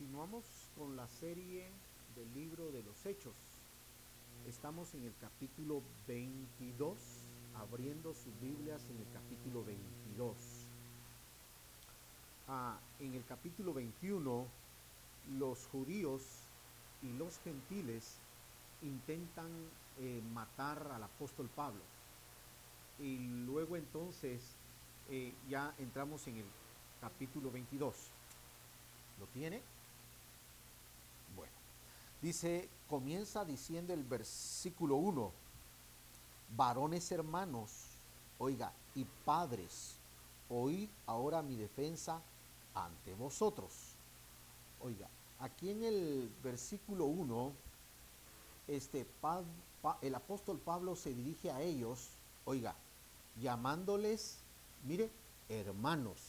Continuamos con la serie del libro de los Hechos. Estamos en el capítulo 22, abriendo sus Biblias en el capítulo 22. En el capítulo 21, los judíos y los gentiles intentan matar al apóstol Pablo. Y luego entonces ya entramos en el capítulo 22. ¿Lo tiene? Bueno, dice, comienza diciendo el versículo 1, varones hermanos, oiga, y padres, oíd ahora mi defensa ante vosotros. Oiga, aquí en el versículo 1, el apóstol Pablo se dirige a ellos, oiga, llamándoles, mire, hermanos.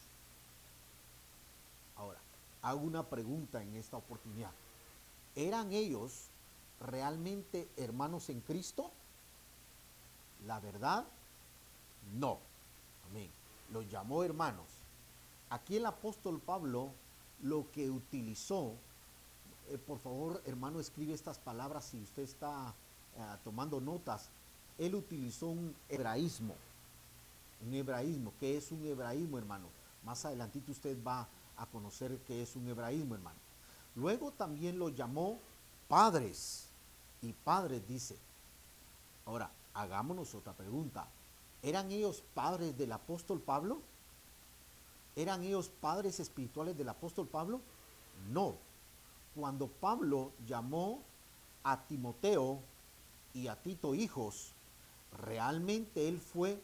Ahora, hago una pregunta en esta oportunidad. ¿Eran ellos realmente hermanos en Cristo? La verdad, no. Amén. Los llamó hermanos. Aquí el apóstol Pablo lo que utilizó, por favor, hermano, escribe estas palabras si usted está tomando notas. Él utilizó un hebraísmo. Un hebraísmo. ¿Qué es un hebraísmo, hermano? Más adelantito usted va a conocer qué es un hebraísmo, hermano. Luego también lo llamó padres. Y padres dice. Ahora, hagámonos otra pregunta. ¿Eran ellos padres del apóstol Pablo? ¿Eran ellos padres espirituales del apóstol Pablo? No. Cuando Pablo llamó a Timoteo y a Tito hijos, realmente él fue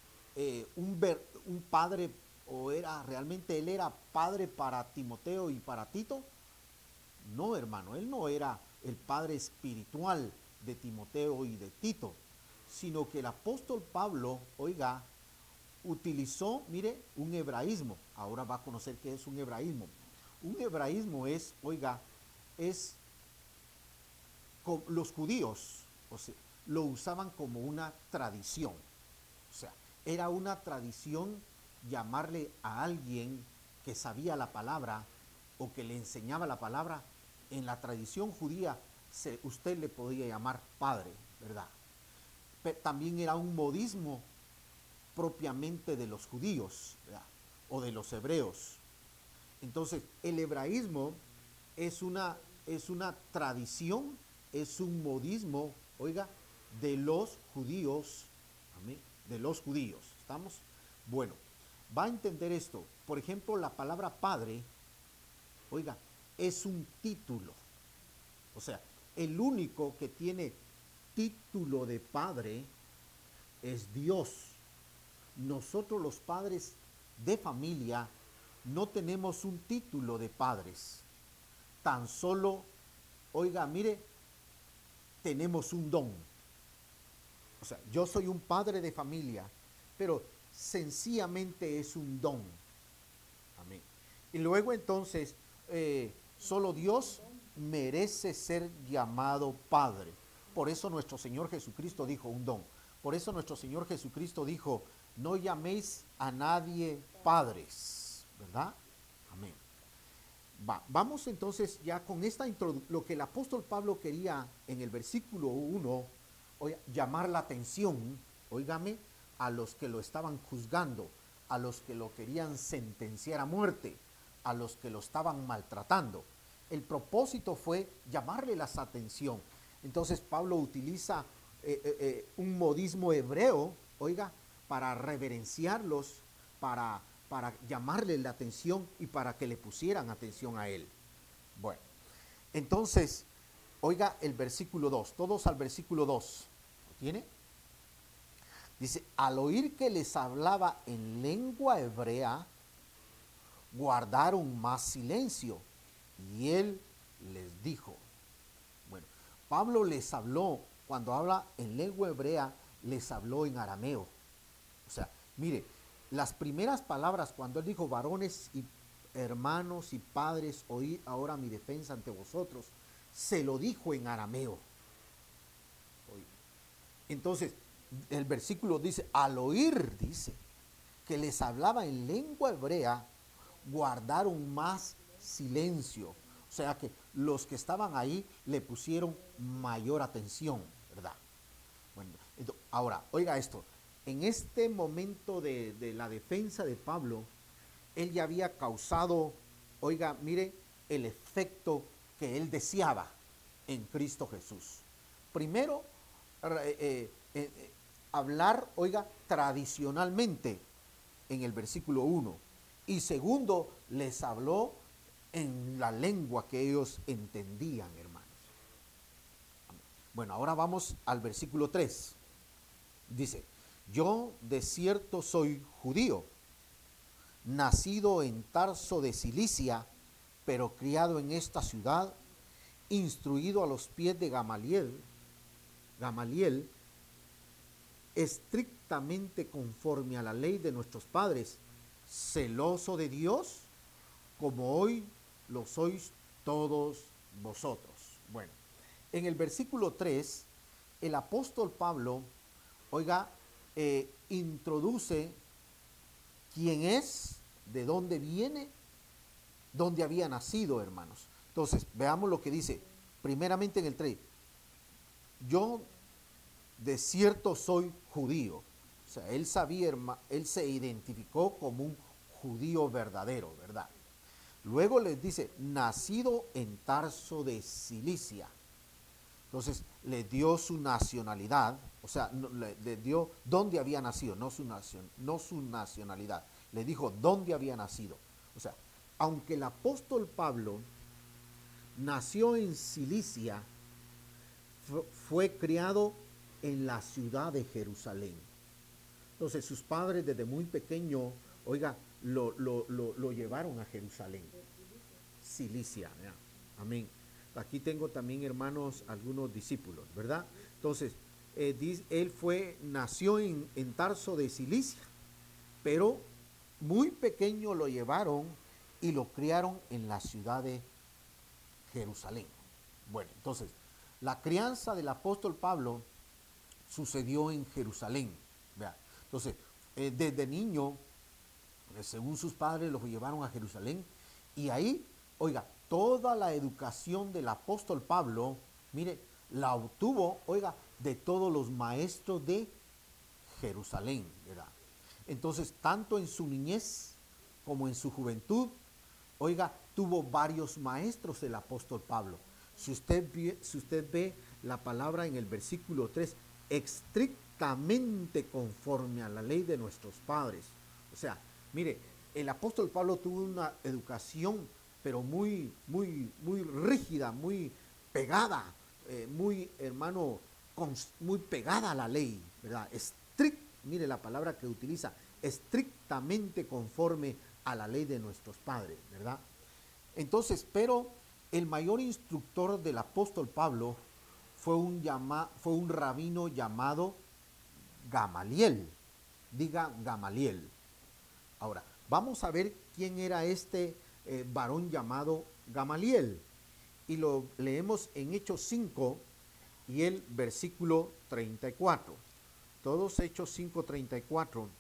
un padre, o era realmente él era padre para Timoteo y para Tito. No, hermano, él no era el padre espiritual de Timoteo y de Tito, sino que el apóstol Pablo, oiga, utilizó, mire, un hebraísmo. Ahora va a conocer qué es un hebraísmo. Un hebraísmo es, oiga, es los judíos, o sea, lo usaban como una tradición. O sea, era una tradición llamarle a alguien que sabía la palabra o que le enseñaba la palabra. En la tradición judía usted le podía llamar padre, ¿verdad? Pero también era un modismo propiamente de los judíos, ¿verdad? O de los hebreos. Entonces, el hebraísmo es una tradición, es un modismo, oiga, de los judíos, amén, de los judíos. ¿Estamos? Bueno, va a entender esto. Por ejemplo, la palabra padre, oiga, es un título. O sea, el único que tiene título de padre es Dios. Nosotros los padres de familia no tenemos un título de padres. Tan solo, oiga, mire, tenemos un don. O sea, yo soy un padre de familia, pero sencillamente es un don. Amén. Y luego entonces, solo Dios merece ser llamado Padre. Por eso nuestro Señor Jesucristo dijo un don. Por eso nuestro Señor Jesucristo dijo, no llaméis a nadie padres, ¿verdad? Amén. Vamos entonces ya con esta introducción, lo que el apóstol Pablo quería en el versículo 1, llamar la atención, óigame, a los que lo estaban juzgando, a los que lo querían sentenciar a muerte, a los que lo estaban maltratando. El propósito fue llamarle la atención. Entonces Pablo utiliza un modismo hebreo, oiga, para reverenciarlos, para llamarle la atención y para que le pusieran atención a él. Bueno, entonces, oiga el versículo 2, todos al versículo 2. ¿Lo tiene? Dice, al oír que les hablaba en lengua hebrea, guardaron más silencio. Y él les dijo, bueno, Pablo les habló, cuando habla en lengua hebrea, les habló en arameo. O sea, mire, las primeras palabras cuando él dijo, varones y hermanos y padres, oíd ahora mi defensa ante vosotros, se lo dijo en arameo. Entonces, el versículo dice, al oír, dice, que les hablaba en lengua hebrea, guardaron más silencio. O sea que los que estaban ahí le pusieron mayor atención, ¿verdad? Bueno, ahora, oiga esto, en este momento de la defensa de Pablo, él ya había causado, oiga, mire, el efecto que él deseaba en Cristo Jesús. Primero, hablar, oiga, tradicionalmente en el versículo 1. Y segundo, les habló en la lengua que ellos entendían, hermanos. Bueno, ahora vamos al versículo 3. Dice, yo de cierto soy judío, nacido en Tarso de Cilicia, pero criado en esta ciudad, instruido a los pies de Gamaliel, estrictamente conforme a la ley de nuestros padres, celoso de Dios, como hoy lo sois todos vosotros. Bueno, en el versículo 3, el apóstol Pablo, oiga, introduce quién es, de dónde viene, dónde había nacido, hermanos. Entonces, veamos lo que dice, primeramente en el 3. Yo de cierto soy judío. O sea, él sabía, él se identificó como un judío verdadero, ¿verdad? Luego les dice, nacido en Tarso de Cilicia. Entonces, le dio su nacionalidad, o sea, le dio dónde había nacido, no su nacionalidad. Le dijo dónde había nacido. O sea, aunque el apóstol Pablo nació en Cilicia, fue criado en la ciudad de Jerusalén. Entonces sus padres desde muy pequeño, oiga, lo llevaron a Jerusalén. Cilicia, ¿ya? Amén. Aquí tengo también, hermanos, algunos discípulos, ¿verdad? Entonces, él nació en Tarso de Cilicia, pero muy pequeño lo llevaron y lo criaron en la ciudad de Jerusalén. Bueno, entonces, la crianza del apóstol Pablo sucedió en Jerusalén. ¿Vea? Entonces, desde niño, según sus padres, lo llevaron a Jerusalén y ahí, oiga, toda la educación del apóstol Pablo, mire, la obtuvo, oiga, de todos los maestros de Jerusalén, ¿verdad? Entonces, tanto en su niñez como en su juventud, oiga, tuvo varios maestros el apóstol Pablo. Si usted ve la palabra en el versículo 3, estrictamente conforme a la ley de nuestros padres. O sea, mire, el apóstol Pablo tuvo una educación, pero muy rígida, muy pegada, muy, hermano, muy pegada a la ley, ¿verdad? Mire la palabra que utiliza, estrictamente conforme a la ley de nuestros padres, ¿verdad? Entonces, pero el mayor instructor del apóstol Pablo fue un rabino llamado Gamaliel. Diga Gamaliel. Ahora, vamos a ver quién era este varón llamado Gamaliel. Y lo leemos en Hechos 5 y el versículo 34. Todos Hechos 5:34.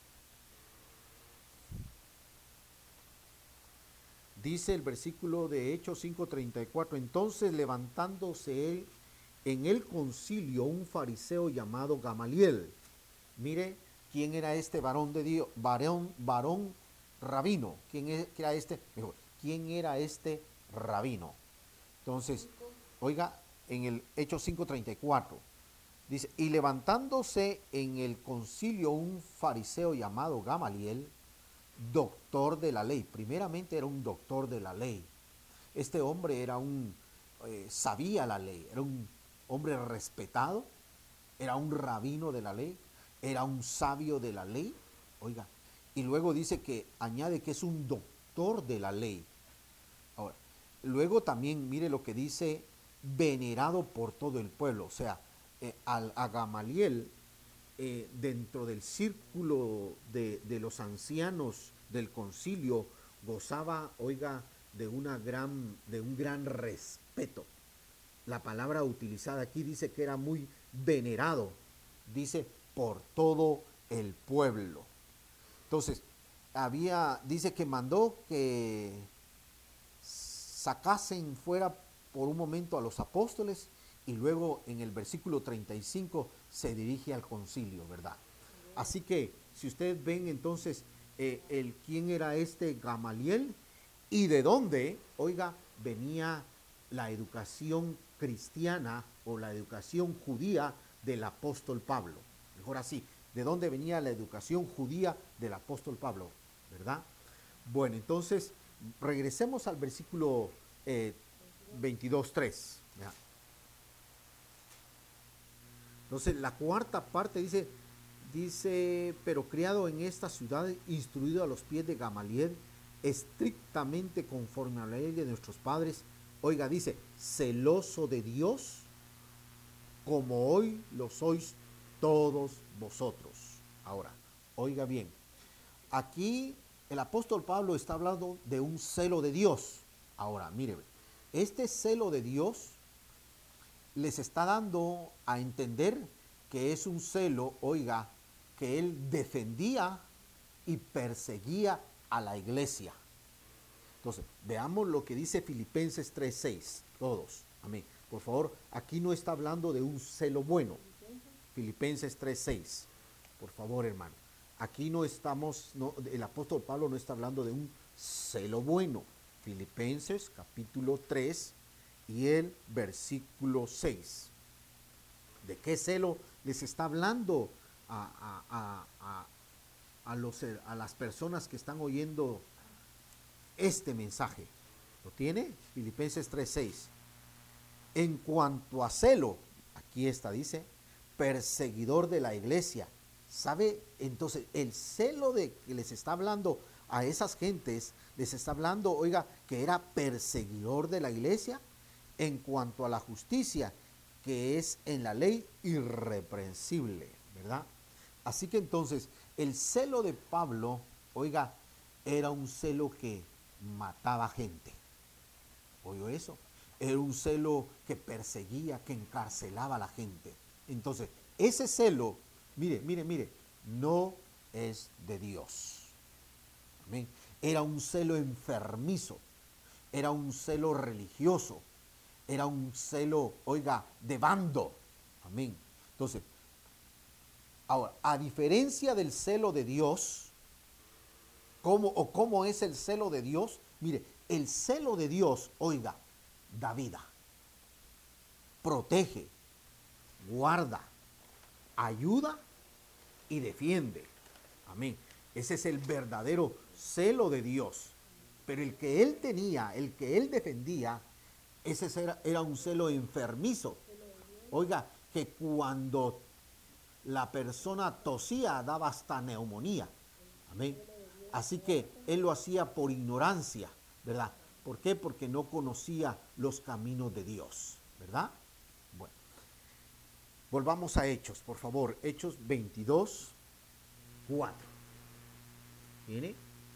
Dice el versículo de Hechos 5:34, entonces levantándose él en el concilio un fariseo llamado Gamaliel. Mire quién era este varón de Dios, varón rabino. ¿Quién era este? Mejor, ¿quién era este rabino? Entonces, oiga, en el Hechos 5:34 dice, y levantándose en el concilio un fariseo llamado Gamaliel, doctor de la ley. Primeramente era un doctor de la ley. Este hombre sabía la ley, era un hombre respetado, era un rabino de la ley, era un sabio de la ley, oiga, y luego dice que añade que es un doctor de la ley. Ahora, luego también mire lo que dice, venerado por todo el pueblo, o sea, a Gamaliel, dentro del círculo de los ancianos del concilio, gozaba, oiga, de un gran respeto. La palabra utilizada aquí dice que era muy venerado, dice por todo el pueblo. Entonces, dice que mandó que sacasen fuera por un momento a los apóstoles y luego en el versículo 35 se dirige al concilio, ¿verdad? Así que si ustedes ven entonces quién era este Gamaliel y de dónde, oiga, venía la educación cristiana o la educación judía del apóstol Pablo. Mejor así, de dónde venía la educación judía del apóstol Pablo, ¿verdad? Bueno, entonces regresemos al versículo 22:3. Entonces la cuarta parte dice, pero criado en esta ciudad, instruido a los pies de Gamaliel, estrictamente conforme a la ley de nuestros padres. Oiga, dice, celoso de Dios, como hoy lo sois todos vosotros. Ahora, oiga bien, aquí el apóstol Pablo está hablando de un celo de Dios. Ahora, mire, este celo de Dios les está dando a entender que es un celo, oiga, que él defendía y perseguía a la iglesia. Entonces, veamos lo que dice Filipenses 3:6, todos, amén. Por favor, aquí no está hablando de un celo bueno. Filipenses 3:6, por favor, hermano. Aquí no estamos, el apóstol Pablo no está hablando de un celo bueno. Filipenses capítulo 3 y el versículo 6. ¿De qué celo les está hablando a las personas que están oyendo este mensaje? ¿Lo tiene? Filipenses 3:6. En cuanto a celo, aquí está, dice, perseguidor de la iglesia. ¿Sabe? Entonces, el celo de que les está hablando a esas gentes, les está hablando, oiga, que era perseguidor de la iglesia en cuanto a la justicia, que es en la ley irreprensible, ¿verdad? Así que entonces, el celo de Pablo, oiga, era un celo que mataba gente. ¿Oyó eso? Era un celo que perseguía, que encarcelaba a la gente. Entonces, ese celo, mire, no es de Dios. Amén. Era un celo enfermizo, era un celo religioso, era un celo, oiga, de bando. Amén. Entonces, ahora, a diferencia del celo de Dios, ¿cómo es el celo de Dios? Mire, el celo de Dios, oiga, da vida, protege, guarda, ayuda y defiende. Amén. Ese es el verdadero celo de Dios. Pero el que él tenía, el que él defendía, ese era un celo enfermizo. Oiga, que cuando la persona tosía daba hasta neumonía. Amén. Así que él lo hacía por ignorancia, ¿verdad? ¿Por qué? Porque no conocía los caminos de Dios, ¿verdad? Bueno, volvamos a Hechos, por favor. Hechos 22:4. ¿Viene?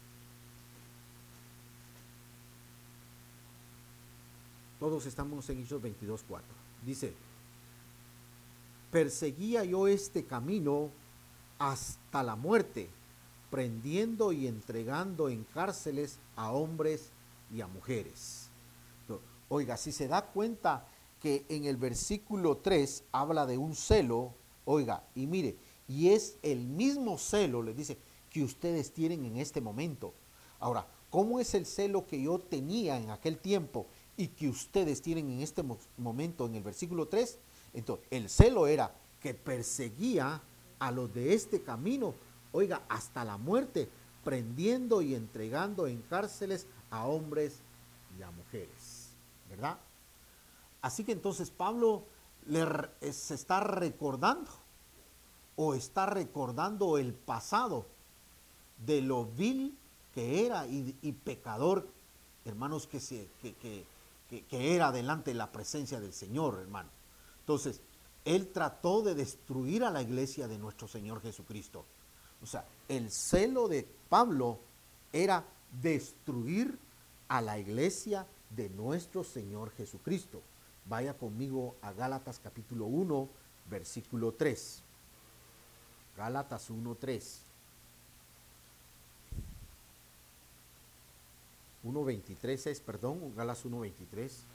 Todos estamos en Hechos 22:4. Dice, perseguía yo este camino hasta la muerte, prendiendo y entregando en cárceles a hombres y a mujeres. Oiga, si se da cuenta que en el versículo 3 habla de un celo, oiga, y mire, y es el mismo celo, les dice, que ustedes tienen en este momento. Ahora, ¿cómo es el celo que yo tenía en aquel tiempo y que ustedes tienen en este momento en el versículo 3? Entonces, el celo era que perseguía a los de este camino, oiga, hasta la muerte, prendiendo y entregando en cárceles a hombres y a mujeres, ¿verdad? Así que entonces Pablo se está recordando o está recordando el pasado de lo vil que era y pecador, hermanos, que era delante de la presencia del Señor, hermano. Entonces, él trató de destruir a la iglesia de nuestro Señor Jesucristo. O sea, el celo de Pablo era destruir a la iglesia de nuestro Señor Jesucristo. Vaya conmigo a Gálatas capítulo 1, versículo 3. Gálatas 1:3. 1:23 es, perdón, Gálatas 1:23.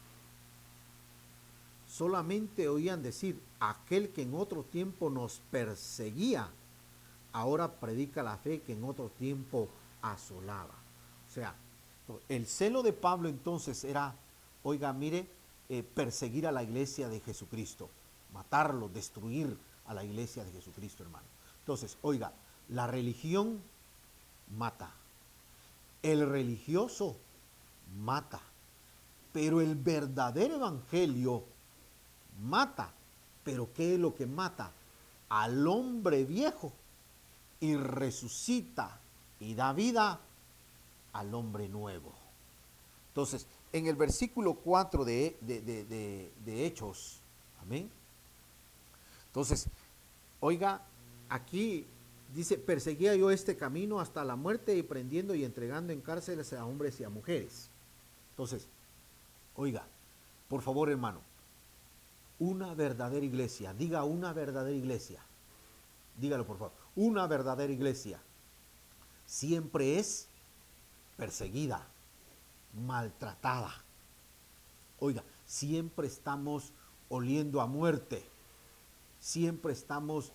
Solamente oían decir, aquel que en otro tiempo nos perseguía, ahora predica la fe que en otro tiempo asolaba. O sea, el celo de Pablo entonces era, oiga, mire, perseguir a la iglesia de Jesucristo, matarlo, destruir a la iglesia de Jesucristo, hermano. Entonces, oiga, la religión mata, el religioso mata, pero el verdadero evangelio mata. Pero ¿qué es lo que mata? Al hombre viejo, y resucita y da vida al hombre nuevo. Entonces, en el versículo 4 de Hechos, amén. Entonces, oiga, aquí dice, perseguía yo este camino hasta la muerte y prendiendo y entregando en cárceles a hombres y a mujeres. Entonces, oiga, por favor, hermano, una verdadera iglesia, diga una verdadera iglesia, dígalo por favor, una verdadera iglesia siempre es perseguida, maltratada. Oiga, siempre estamos oliendo a muerte, siempre estamos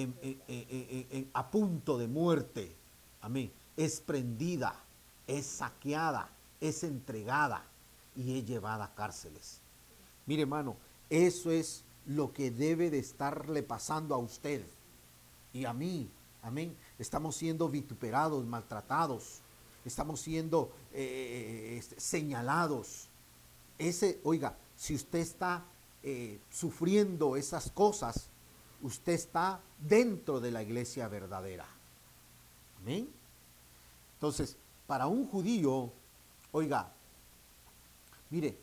a punto de muerte. Amén. Es prendida, es saqueada, es entregada y es llevada a cárceles. Mire, hermano, eso es lo que debe de estarle pasando a usted y a mí. Amén. Estamos siendo vituperados, maltratados, estamos siendo señalados. Oiga, si usted está sufriendo esas cosas, usted está dentro de la iglesia verdadera. Amén. Entonces, para un judío, oiga, mire,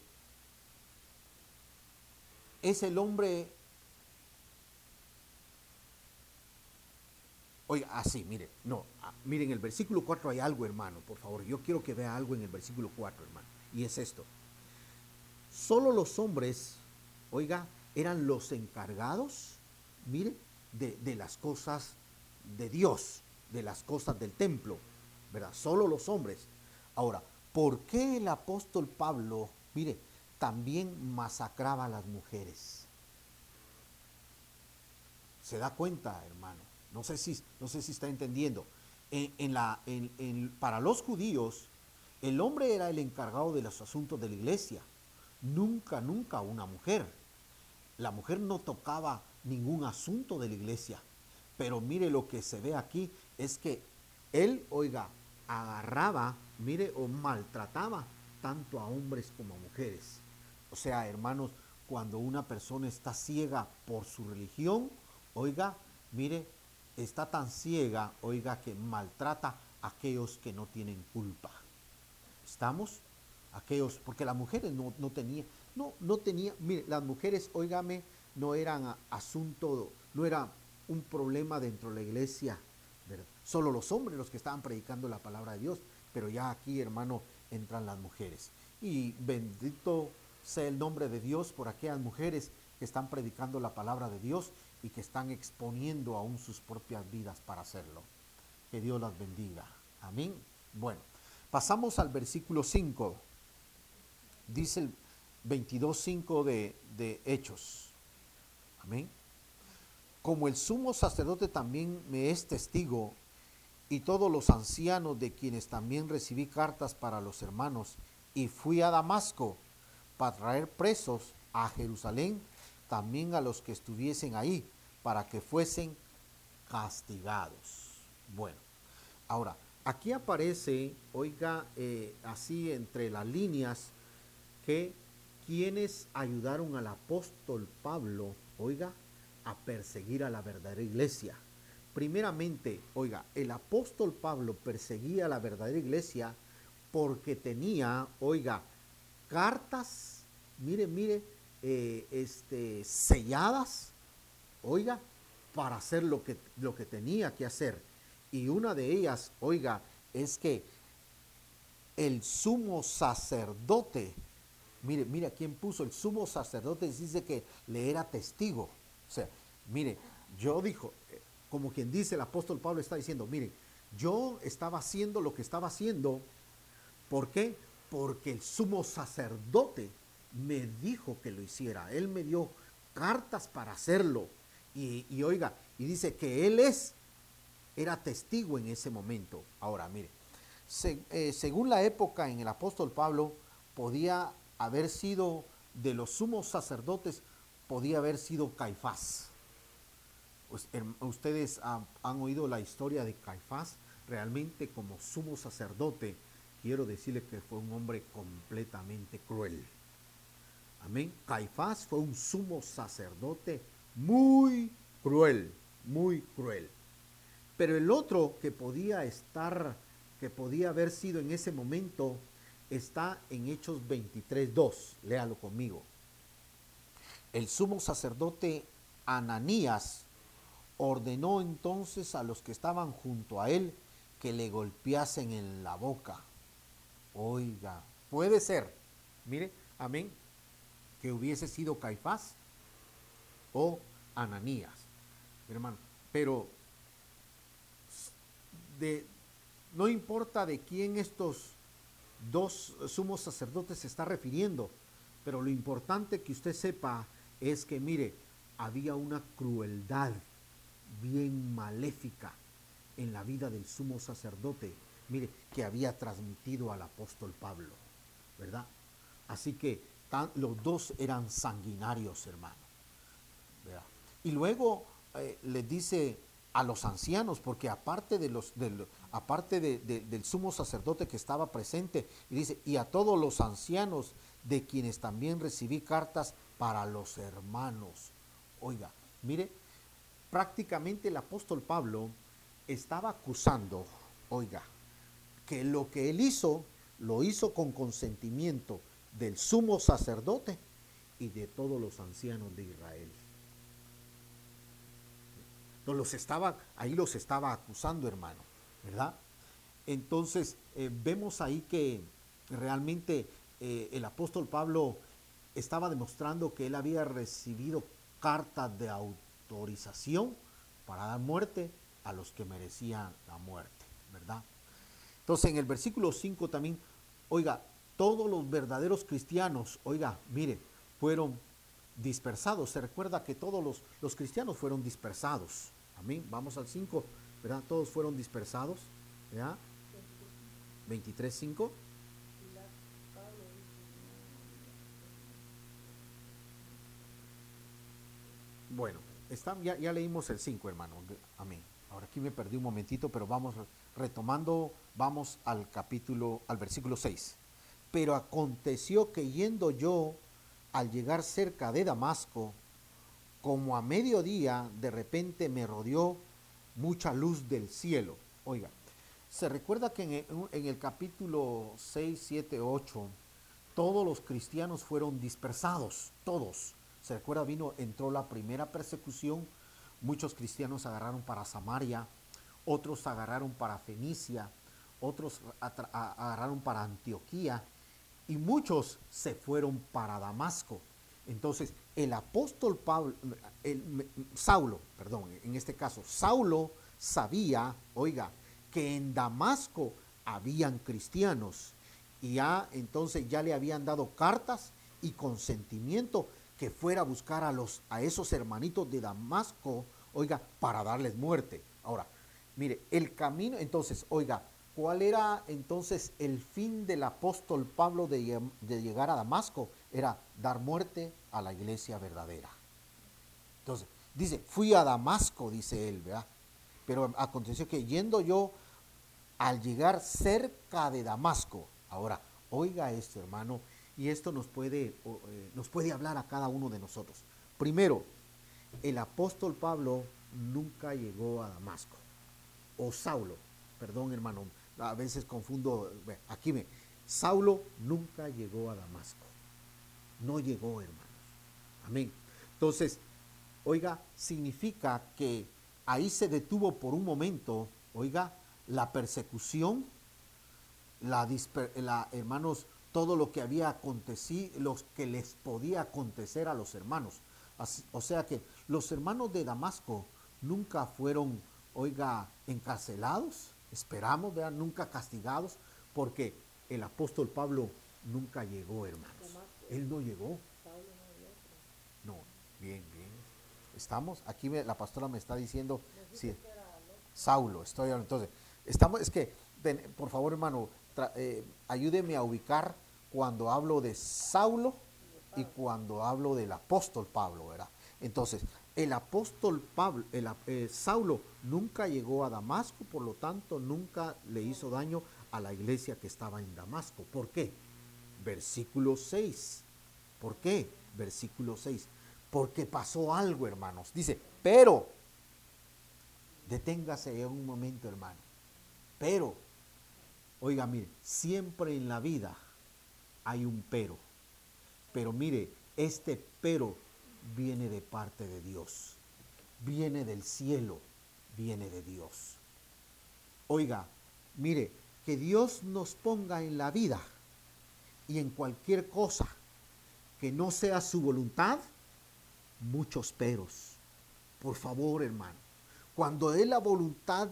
es el hombre, oiga, así, mire, no, miren, en el versículo 4 hay algo, hermano, por favor, yo quiero que vea algo en el versículo 4, hermano, y es esto. Solo los hombres, oiga, eran los encargados, mire, de las cosas de Dios, de las cosas del templo, ¿verdad? Solo los hombres. Ahora, ¿por qué el apóstol Pablo, mire, también masacraba a las mujeres? ¿Se da cuenta, hermano? No sé si está entendiendo. Para los judíos, el hombre era el encargado de los asuntos de la iglesia. Nunca una mujer. La mujer no tocaba ningún asunto de la iglesia. Pero mire, lo que se ve aquí es que él, oiga, agarraba, mire, o maltrataba tanto a hombres como a mujeres. O sea, hermanos, cuando una persona está ciega por su religión, oiga, mire, está tan ciega, oiga, que maltrata a aquellos que no tienen culpa. ¿Estamos? Aquellos, porque las mujeres no tenían, mire, las mujeres, óigame, no eran asunto, no era un problema dentro de la iglesia, ¿verdad? Solo los hombres los que estaban predicando la palabra de Dios, pero ya aquí, hermano, entran las mujeres. Y bendito sea el nombre de Dios por aquellas mujeres que están predicando la palabra de Dios y que están exponiendo aún sus propias vidas para hacerlo. Que Dios las bendiga. Amén. Bueno, pasamos al versículo 5. Dice el 22:5 de Hechos. Amén. Como el sumo sacerdote también me es testigo, y todos los ancianos, de quienes también recibí cartas para los hermanos, y fui a Damasco para traer presos a Jerusalén también a los que estuviesen ahí, para que fuesen castigados. Bueno, ahora, aquí aparece, oiga, así entre las líneas, que quienes ayudaron al apóstol Pablo, oiga, a perseguir a la verdadera iglesia. Primeramente, oiga, el apóstol Pablo perseguía a la verdadera iglesia porque tenía, oiga, cartas, mire, selladas, oiga, para hacer lo que tenía que hacer. Y una de ellas, oiga, es que el sumo sacerdote, mire a quién puso, el sumo sacerdote dice que le era testigo. O sea, mire, yo dijo, como quien dice, el apóstol Pablo está diciendo, mire, yo estaba haciendo lo que estaba haciendo. ¿Por qué? porque el sumo sacerdote me dijo que lo hiciera. Él me dio cartas para hacerlo. Y oiga, y dice que era testigo en ese momento. Ahora, mire, según la época en el apóstol Pablo, podía haber sido de los sumos sacerdotes, podía haber sido Caifás. Pues, ustedes han oído la historia de Caifás. Realmente, como sumo sacerdote, quiero decirle que fue un hombre completamente cruel. Amén. Caifás fue un sumo sacerdote muy cruel, muy cruel. Pero el otro que podía estar, que podía haber sido en ese momento, está en Hechos 23:2. Léalo conmigo. El sumo sacerdote Ananías ordenó entonces a los que estaban junto a él que le golpeasen en la boca. Oiga, puede ser, mire, amén, que hubiese sido Caifás o Ananías, hermano, pero no importa de quién estos dos sumos sacerdotes se está refiriendo, pero lo importante que usted sepa es que, mire, había una crueldad bien maléfica en la vida del sumo sacerdote, mire, que había transmitido al apóstol Pablo, ¿verdad? Así que los dos eran sanguinarios, hermano, ¿verdad? Y luego les dice a los ancianos, porque aparte del sumo sacerdote que estaba presente, y dice, y a todos los ancianos de quienes también recibí cartas para los hermanos. Oiga, mire, prácticamente el apóstol Pablo estaba acusando, oiga, que lo que él hizo, lo hizo con consentimiento del sumo sacerdote y de todos los ancianos de Israel. Ahí los estaba acusando, hermano, ¿verdad? Entonces, vemos ahí que realmente el apóstol Pablo estaba demostrando que él había recibido cartas de autorización para dar muerte a los que merecían la muerte, ¿verdad? Entonces, en el versículo 5 también, oiga, todos los verdaderos cristianos, oiga, mire, fueron dispersados. Se recuerda que todos los cristianos fueron dispersados. Amén. Vamos al 5, ¿verdad? Todos fueron dispersados, ¿verdad? 23:5. Bueno, ya leímos el 5, hermano. Amén. Ahora aquí me perdí un momentito, pero vamos retomando, vamos al versículo 6. Pero aconteció que yendo yo, al llegar cerca de Damasco, como a mediodía, de repente me rodeó mucha luz del cielo. Oiga, se recuerda que en el capítulo 6, 7, 8, todos los cristianos fueron dispersados, todos. Se recuerda, entró la primera persecución, muchos cristianos agarraron para Samaria, otros agarraron para Fenicia, otros agarraron para Antioquía, y muchos se fueron para Damasco. Entonces, el apóstol Saulo, en este caso, Saulo sabía, oiga, que en Damasco habían cristianos y entonces ya le habían dado cartas y consentimiento que fuera a buscar a esos hermanitos de Damasco, oiga, para darles muerte. Ahora, mire, el camino, entonces, oiga, ¿cuál era entonces el fin del apóstol Pablo de llegar a Damasco? Era dar muerte a la iglesia verdadera. Entonces, dice, fui a Damasco, dice él, ¿verdad? Pero aconteció que yendo yo, al llegar cerca de Damasco, ahora, oiga esto, hermano, y esto nos puede hablar a cada uno de nosotros. Primero, el apóstol Pablo nunca llegó a Damasco, o Saulo, perdón, hermano, a veces confundo, aquí Saulo nunca llegó a Damasco, no llegó, hermanos, amén. Entonces, oiga, significa que ahí se detuvo por un momento, oiga, la persecución, hermanos, todo lo que había acontecido, lo que les podía acontecer a los hermanos. O sea que los hermanos de Damasco nunca fueron, oiga, encarcelados, esperamos, ¿verdad? Nunca castigados, porque el apóstol Pablo nunca llegó, hermanos. Él no llegó. No, bien, bien. Estamos, aquí la pastora me está diciendo, sí, Saulo, estoy hablando. Entonces, estamos, es que, por favor, hermano, ayúdeme a ubicar cuando hablo de Saulo y cuando hablo del apóstol Pablo, ¿verdad? Entonces, el apóstol Pablo, Saulo nunca llegó a Damasco, por lo tanto, nunca le hizo daño a la iglesia que estaba en Damasco. ¿Por qué? Versículo 6. ¿Por qué? Versículo 6. Porque pasó algo, hermanos. Dice, pero, deténgase un momento, hermano. Pero, oiga, mire, siempre en la vida hay un pero. Pero mire, este pero viene de parte de Dios. Viene del cielo, viene de Dios. Oiga, mire, que Dios nos ponga en la vida y en cualquier cosa que no sea su voluntad, muchos peros. Por favor, hermano, cuando es la voluntad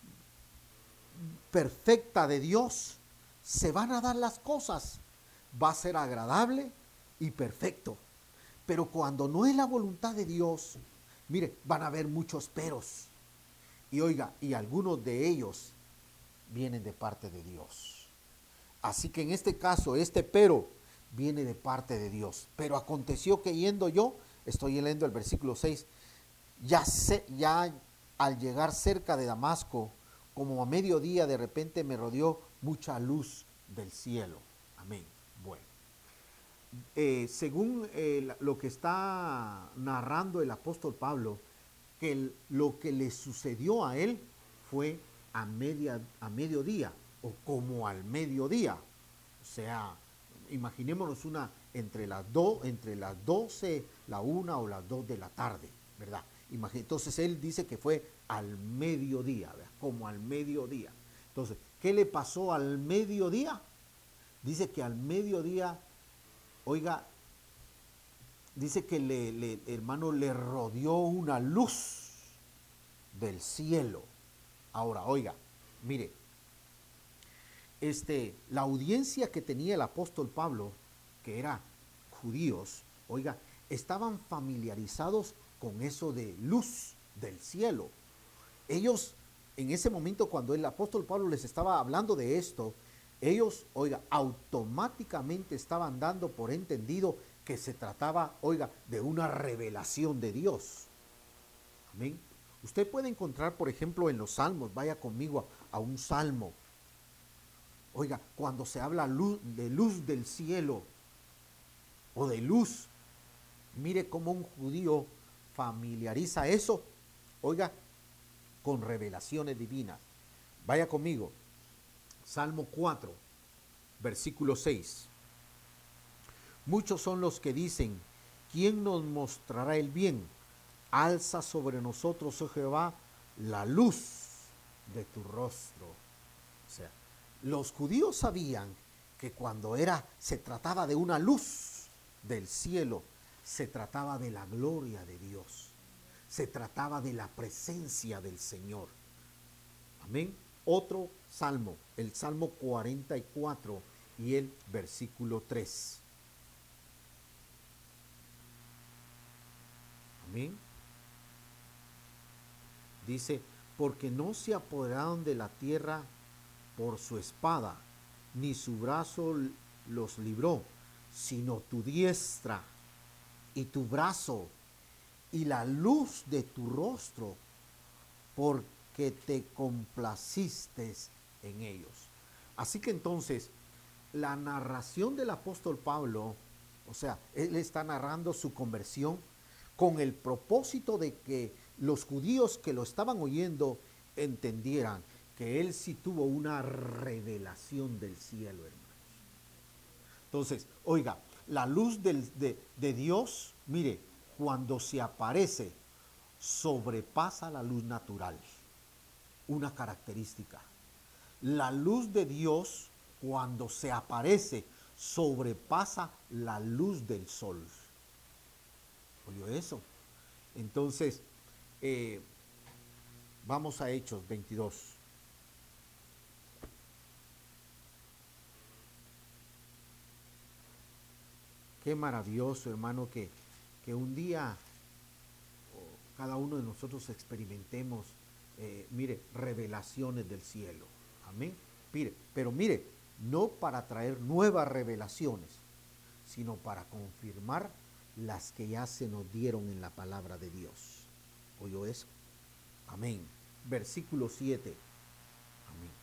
perfecta de Dios, se van a dar las cosas. Va a ser agradable y perfecto. Pero cuando no es la voluntad de Dios, mire, van a haber muchos peros. Y oiga, y algunos de ellos vienen de parte de Dios. Así que en este caso, este pero viene de parte de Dios. Pero aconteció que yendo yo, estoy leyendo el versículo 6, ya al llegar cerca de Damasco, como a mediodía, de repente me rodeó mucha luz del cielo. Amén. Bueno, según lo que está narrando el apóstol Pablo, que lo que le sucedió a él fue a mediodía, o como al mediodía. O sea, imaginémonos una entre las 12, la 1 o las 2 de la tarde, ¿verdad? Entonces él dice que fue al mediodía, ¿verdad? Como al mediodía. Entonces, ¿qué le pasó al mediodía? Dice que al mediodía, oiga, dice que hermano, le rodeó una luz del cielo. Ahora, oiga, mire, la audiencia que tenía el apóstol Pablo, que era judíos, oiga, estaban familiarizados con eso de luz del cielo. Ellos, en ese momento, cuando el apóstol Pablo les estaba hablando de esto, ellos, oiga, automáticamente estaban dando por entendido que se trataba, oiga, de una revelación de Dios. Amén. Usted puede encontrar, por ejemplo, en los salmos, vaya conmigo a un salmo. Oiga, cuando se habla de luz del cielo o de luz, mire cómo un judío familiariza eso, oiga, con revelaciones divinas. Vaya conmigo, Salmo 4, versículo 6. Muchos son los que dicen, ¿quién nos mostrará el bien? Alza sobre nosotros, oh Jehová, la luz de tu rostro. O sea, los judíos sabían que cuando se trataba de una luz del cielo, se trataba de la gloria de Dios, se trataba de la presencia del Señor. Amén. Otro salmo, el Salmo 44 y el versículo 3. Amén. Dice, porque no se apoderaron de la tierra por su espada, ni su brazo los libró, sino tu diestra y tu brazo y la luz de tu rostro, porque te complaciste en ellos. Así que entonces, la narración del apóstol Pablo, o sea, él está narrando su conversión con el propósito de que los judíos que lo estaban oyendo entendieran que él sí tuvo una revelación del cielo, hermanos. Entonces, oiga, la luz de Dios, mire, cuando se aparece, sobrepasa la luz natural. Una característica. La luz de Dios, cuando se aparece, sobrepasa la luz del sol. ¿Oyó eso? Entonces, vamos a Hechos 22. Qué maravilloso, hermano, que un día cada uno de nosotros experimentemos, mire, revelaciones del cielo. Amén. Mire, pero mire, no para traer nuevas revelaciones, sino para confirmar las que ya se nos dieron en la palabra de Dios. ¿Oyó eso? Amén. Versículo 7. Amén.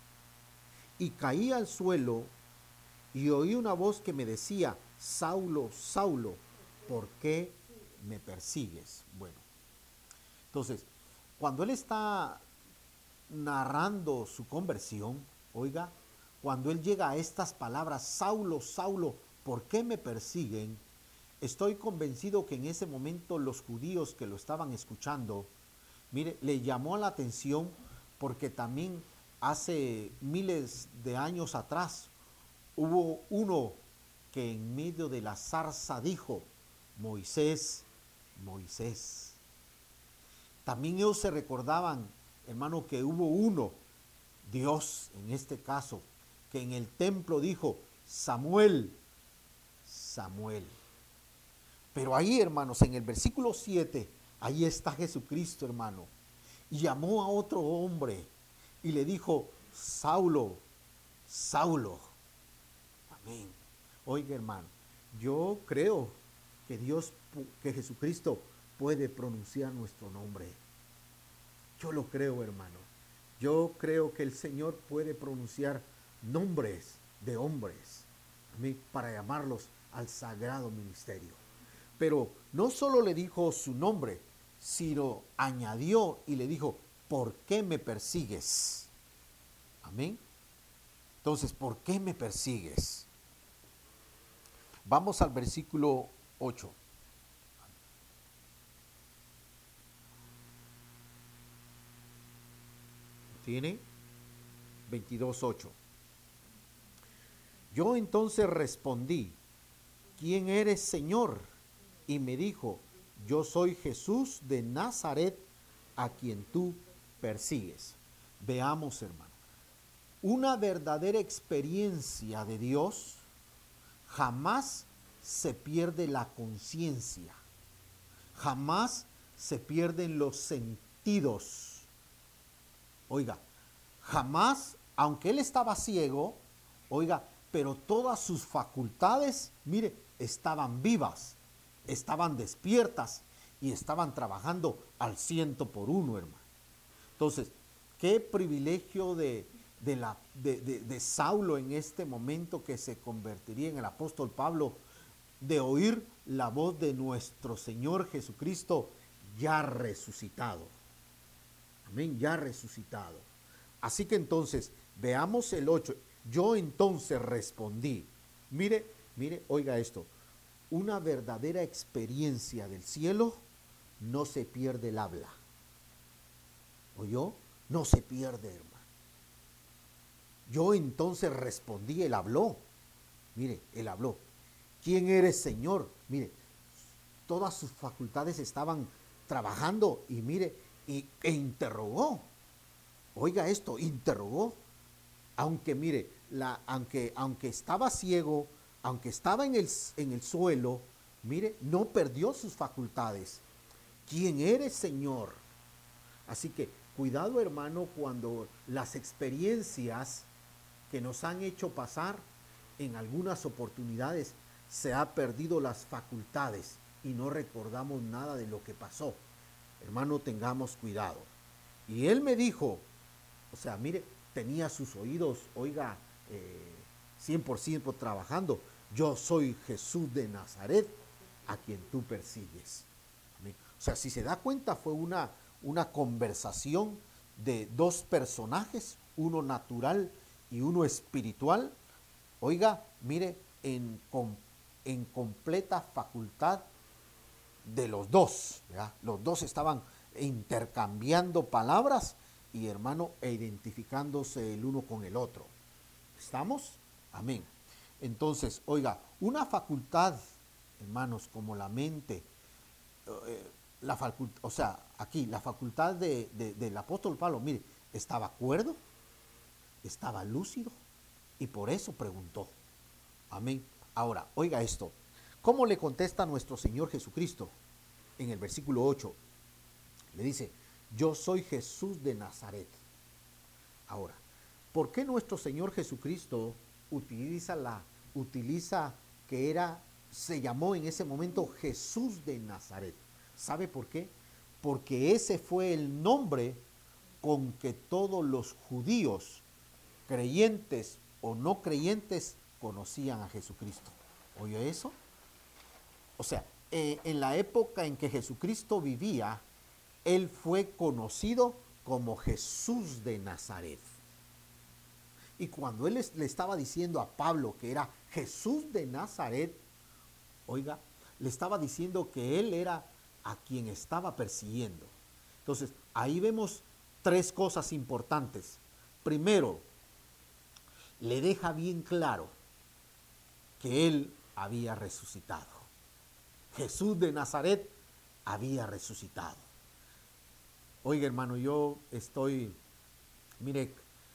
Y caí al suelo y oí una voz que me decía: Saulo, Saulo, ¿por qué me persigues? Bueno, entonces, cuando él está narrando su conversión, oiga, cuando él llega a estas palabras: Saulo, Saulo, ¿por qué me persiguen? Estoy convencido que en ese momento los judíos que lo estaban escuchando, mire, le llamó la atención, porque también hace miles de años atrás hubo uno que en medio de la zarza dijo: Moisés, Moisés. También ellos se recordaban, hermano, que hubo uno, Dios en este caso, que en el templo dijo: Samuel, Samuel. Pero ahí, hermanos, en el versículo 7, ahí está Jesucristo, hermano. Y llamó a otro hombre y le dijo: Saulo, Saulo. Amén. Oiga, hermano, yo creo que que Jesucristo puede pronunciar nuestro nombre. Yo lo creo, hermano. Yo creo que el Señor puede pronunciar nombres de hombres, amén, para llamarlos al sagrado ministerio. Pero no solo le dijo su nombre, sino añadió y le dijo: ¿por qué me persigues? Amén. Entonces, ¿por qué me persigues? Vamos al versículo 8. ¿Tiene? 22:8. Yo entonces respondí: ¿quién eres, Señor? Y me dijo: yo soy Jesús de Nazaret, a quien tú persigues. Veamos, hermano. Una verdadera experiencia de Dios jamás se pierde la conciencia, jamás se pierden los sentidos. Oiga, jamás, aunque él estaba ciego, oiga, pero todas sus facultades, mire, estaban vivas, estaban despiertas y estaban trabajando al 100%, hermano. Entonces, qué privilegio de Saulo en este momento, que se convertiría en el apóstol Pablo, de oír la voz de nuestro Señor Jesucristo ya resucitado. Amén, ya resucitado. Así que entonces, veamos el 8. Yo entonces respondí. Mire, oiga esto. Una verdadera experiencia del cielo no se pierde el habla. ¿Oyó? No se pierde, hermano. Yo entonces respondí, él habló. Mire, él habló. ¿Quién eres, Señor? Mire, todas sus facultades estaban trabajando y mire, e interrogó. Oiga esto, interrogó. Aunque mire, aunque estaba ciego, aunque estaba en el suelo, mire, no perdió sus facultades. ¿Quién eres, Señor? Así que cuidado, hermano, cuando las experiencias que nos han hecho pasar en algunas oportunidades se ha perdido las facultades y no recordamos nada de lo que pasó. Hermano, tengamos cuidado. Y él me dijo, o sea, mire, tenía sus oídos, oiga, 100% trabajando. Yo soy Jesús de Nazaret, a quien tú persigues. Amén. O sea, si se da cuenta, fue una conversación de dos personajes, uno natural y uno espiritual. Oiga, mire, en completa facultad de los dos, ¿verdad? Los dos estaban intercambiando palabras y, hermano, identificándose el uno con el otro. ¿Estamos? Amén. Entonces, oiga, una facultad, hermanos, como la mente, la facultad, o sea, aquí, la facultad del apóstol Pablo, mire, estaba cuerdo, estaba lúcido y por eso preguntó. Amén. Ahora, oiga esto, ¿Cómo le contesta nuestro Señor Jesucristo? En el versículo 8 le dice, yo soy Jesús de Nazaret. Ahora, ¿por qué nuestro Señor Jesucristo utiliza que se llamó en ese momento Jesús de Nazaret? ¿Sabe por qué? Porque ese fue el nombre con que todos los judíos, creyentes o no creyentes, conocían a Jesucristo. ¿Oye eso? O sea, en la época en que Jesucristo vivía, él fue conocido como Jesús de Nazaret. Y cuando él le estaba diciendo a Pablo que era Jesús de Nazaret, oiga, le estaba diciendo que él era a quien estaba persiguiendo. Entonces, ahí vemos tres cosas importantes. Primero, le deja bien claro que él había resucitado. Jesús de Nazaret había resucitado. Oiga, hermano, yo estoy, mire,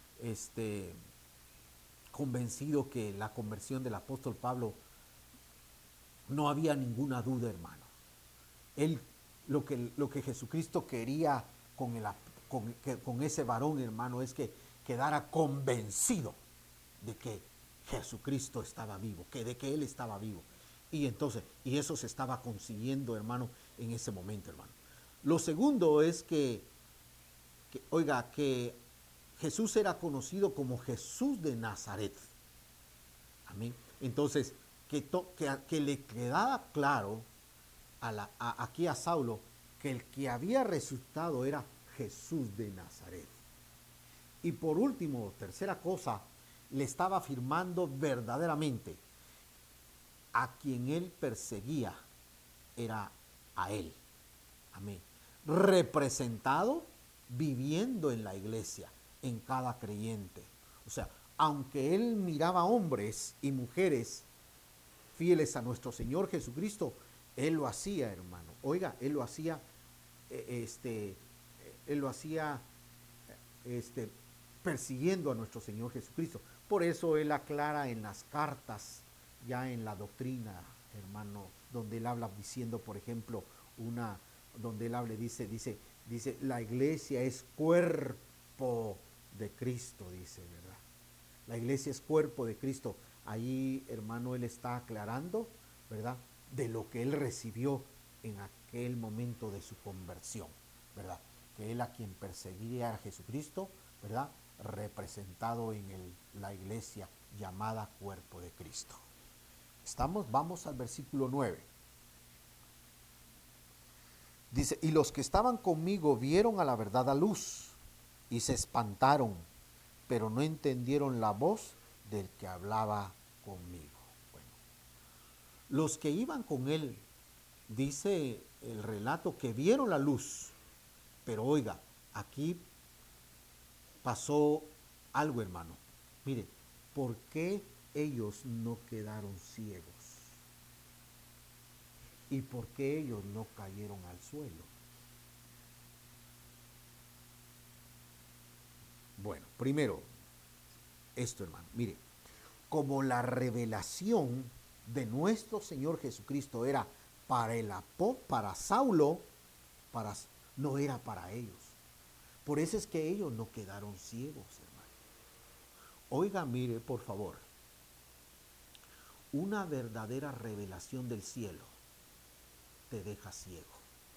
convencido que la conversión del apóstol Pablo no había ninguna duda, hermano. Él, lo que Jesucristo quería con ese varón, hermano, es que quedara convencido de que Jesucristo estaba vivo, de que él estaba vivo. Y entonces, y eso se estaba consiguiendo, hermano, en ese momento, hermano. Lo segundo es que Jesús era conocido como Jesús de Nazaret. Amén. Entonces, que le quedaba claro aquí a Saulo que el que había resucitado era Jesús de Nazaret. Y por último, tercera cosa, le estaba afirmando verdaderamente a quien él perseguía era a él. Amén. Representado viviendo en la iglesia, en cada creyente. O sea, aunque él miraba hombres y mujeres fieles a nuestro Señor Jesucristo, él lo hacía, hermano. Oiga, él lo hacía, persiguiendo a nuestro Señor Jesucristo. Por eso él aclara en las cartas, ya en la doctrina, hermano, donde él habla diciendo, por ejemplo, donde él habla, dice, la iglesia es cuerpo de Cristo, dice, ¿verdad? La iglesia es cuerpo de Cristo. Ahí, hermano, él está aclarando, ¿verdad?, de lo que él recibió en aquel momento de su conversión, ¿verdad? Que él a quien perseguía a Jesucristo, ¿verdad?, representado en la iglesia llamada cuerpo de Cristo. Vamos al versículo 9. Dice, y los que estaban conmigo vieron a la verdad a luz y se espantaron, pero no entendieron la voz del que hablaba conmigo. Bueno, los que iban con él, dice el relato, que vieron la luz, pero oiga, aquí pasó algo, hermano. Mire, ¿por qué ellos no quedaron ciegos? ¿Y por qué ellos no cayeron al suelo? Bueno, primero, esto, hermano, mire, como la revelación de nuestro Señor Jesucristo era para Saulo, no era para ellos. Por eso es que ellos no quedaron ciegos, hermano. Oiga, mire, por favor, una verdadera revelación del cielo te deja ciego.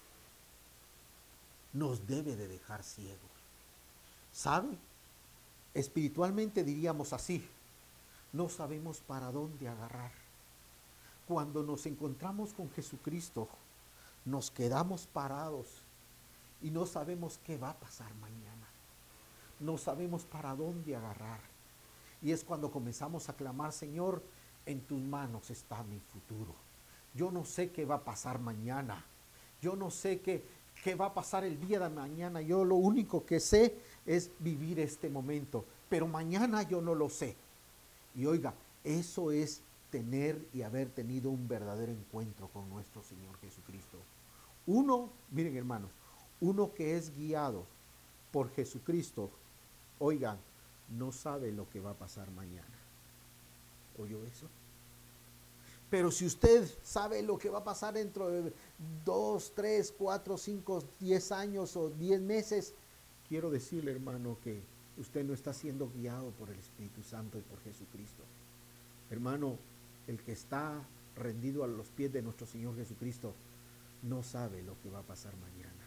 Nos debe de dejar ciegos. ¿Sabe? Espiritualmente diríamos así, no sabemos para dónde agarrar. Cuando nos encontramos con Jesucristo, nos quedamos parados y no sabemos qué va a pasar mañana. No sabemos para dónde agarrar. Y es cuando comenzamos a clamar, Señor, en tus manos está mi futuro. Yo no sé qué va a pasar mañana. Yo no sé qué va a pasar el día de mañana. Yo lo único que sé es vivir este momento. Pero mañana yo no lo sé. Y oiga, eso es tener y haber tenido un verdadero encuentro con nuestro Señor Jesucristo. Miren hermanos, uno que es guiado por Jesucristo, oigan, no sabe lo que va a pasar mañana. ¿Oyó eso? Pero si usted sabe lo que va a pasar dentro de 2, 3, 4, 5, 10 años o 10 meses, quiero decirle, hermano, que usted no está siendo guiado por el Espíritu Santo y por Jesucristo. Hermano, el que está rendido a los pies de nuestro Señor Jesucristo no sabe lo que va a pasar mañana.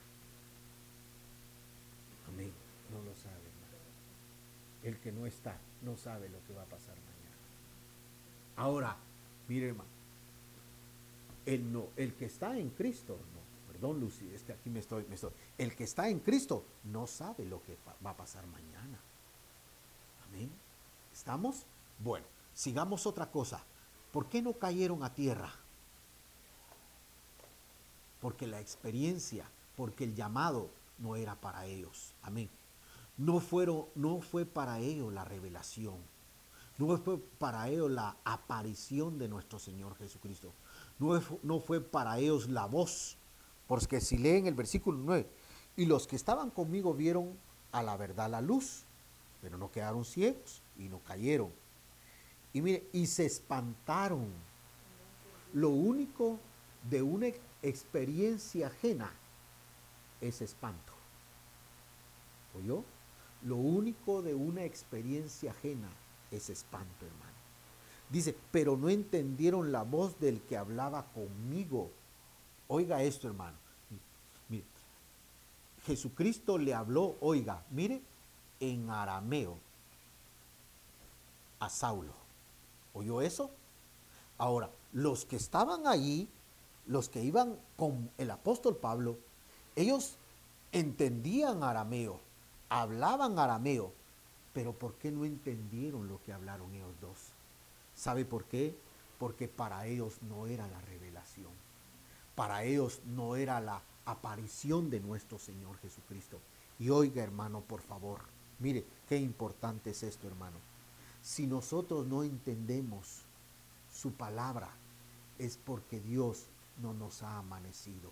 Amén. No lo sabe, hermano. El que no está, no sabe lo que va a pasar mañana. Ahora, mire, hermano, el que está en Cristo, no, perdón, Lucy, aquí el que está en Cristo no sabe lo que va a pasar mañana. Amén. ¿Estamos? Bueno, sigamos otra cosa. ¿Por qué no cayeron a tierra? Porque la experiencia, porque el llamado no era para ellos. Amén. No fue para ellos la revelación. No fue para ellos la aparición de nuestro Señor Jesucristo. No fue para ellos la voz. Porque si leen el versículo 9, y los que estaban conmigo vieron a la verdad la luz, pero no quedaron ciegos y no cayeron. Y mire, y se espantaron. Lo único de una experiencia ajena es espanto. ¿Oyó? Lo único de una experiencia ajena es espanto, hermano. Dice, pero no entendieron la voz del que hablaba conmigo. Oiga esto, hermano. Mire, Jesucristo le habló, oiga, mire, en arameo a Saulo. ¿Oyó eso? Ahora, los que estaban allí, los que iban con el apóstol Pablo, ellos entendían arameo, hablaban arameo, pero ¿por qué no entendieron lo que hablaron ellos dos? ¿Sabe por qué? Porque para ellos no era la revelación, para ellos no era la aparición de nuestro Señor Jesucristo. Y oiga, hermano, por favor, mire qué importante es esto, hermano. Si nosotros no entendemos su palabra, es porque Dios no nos ha amanecido.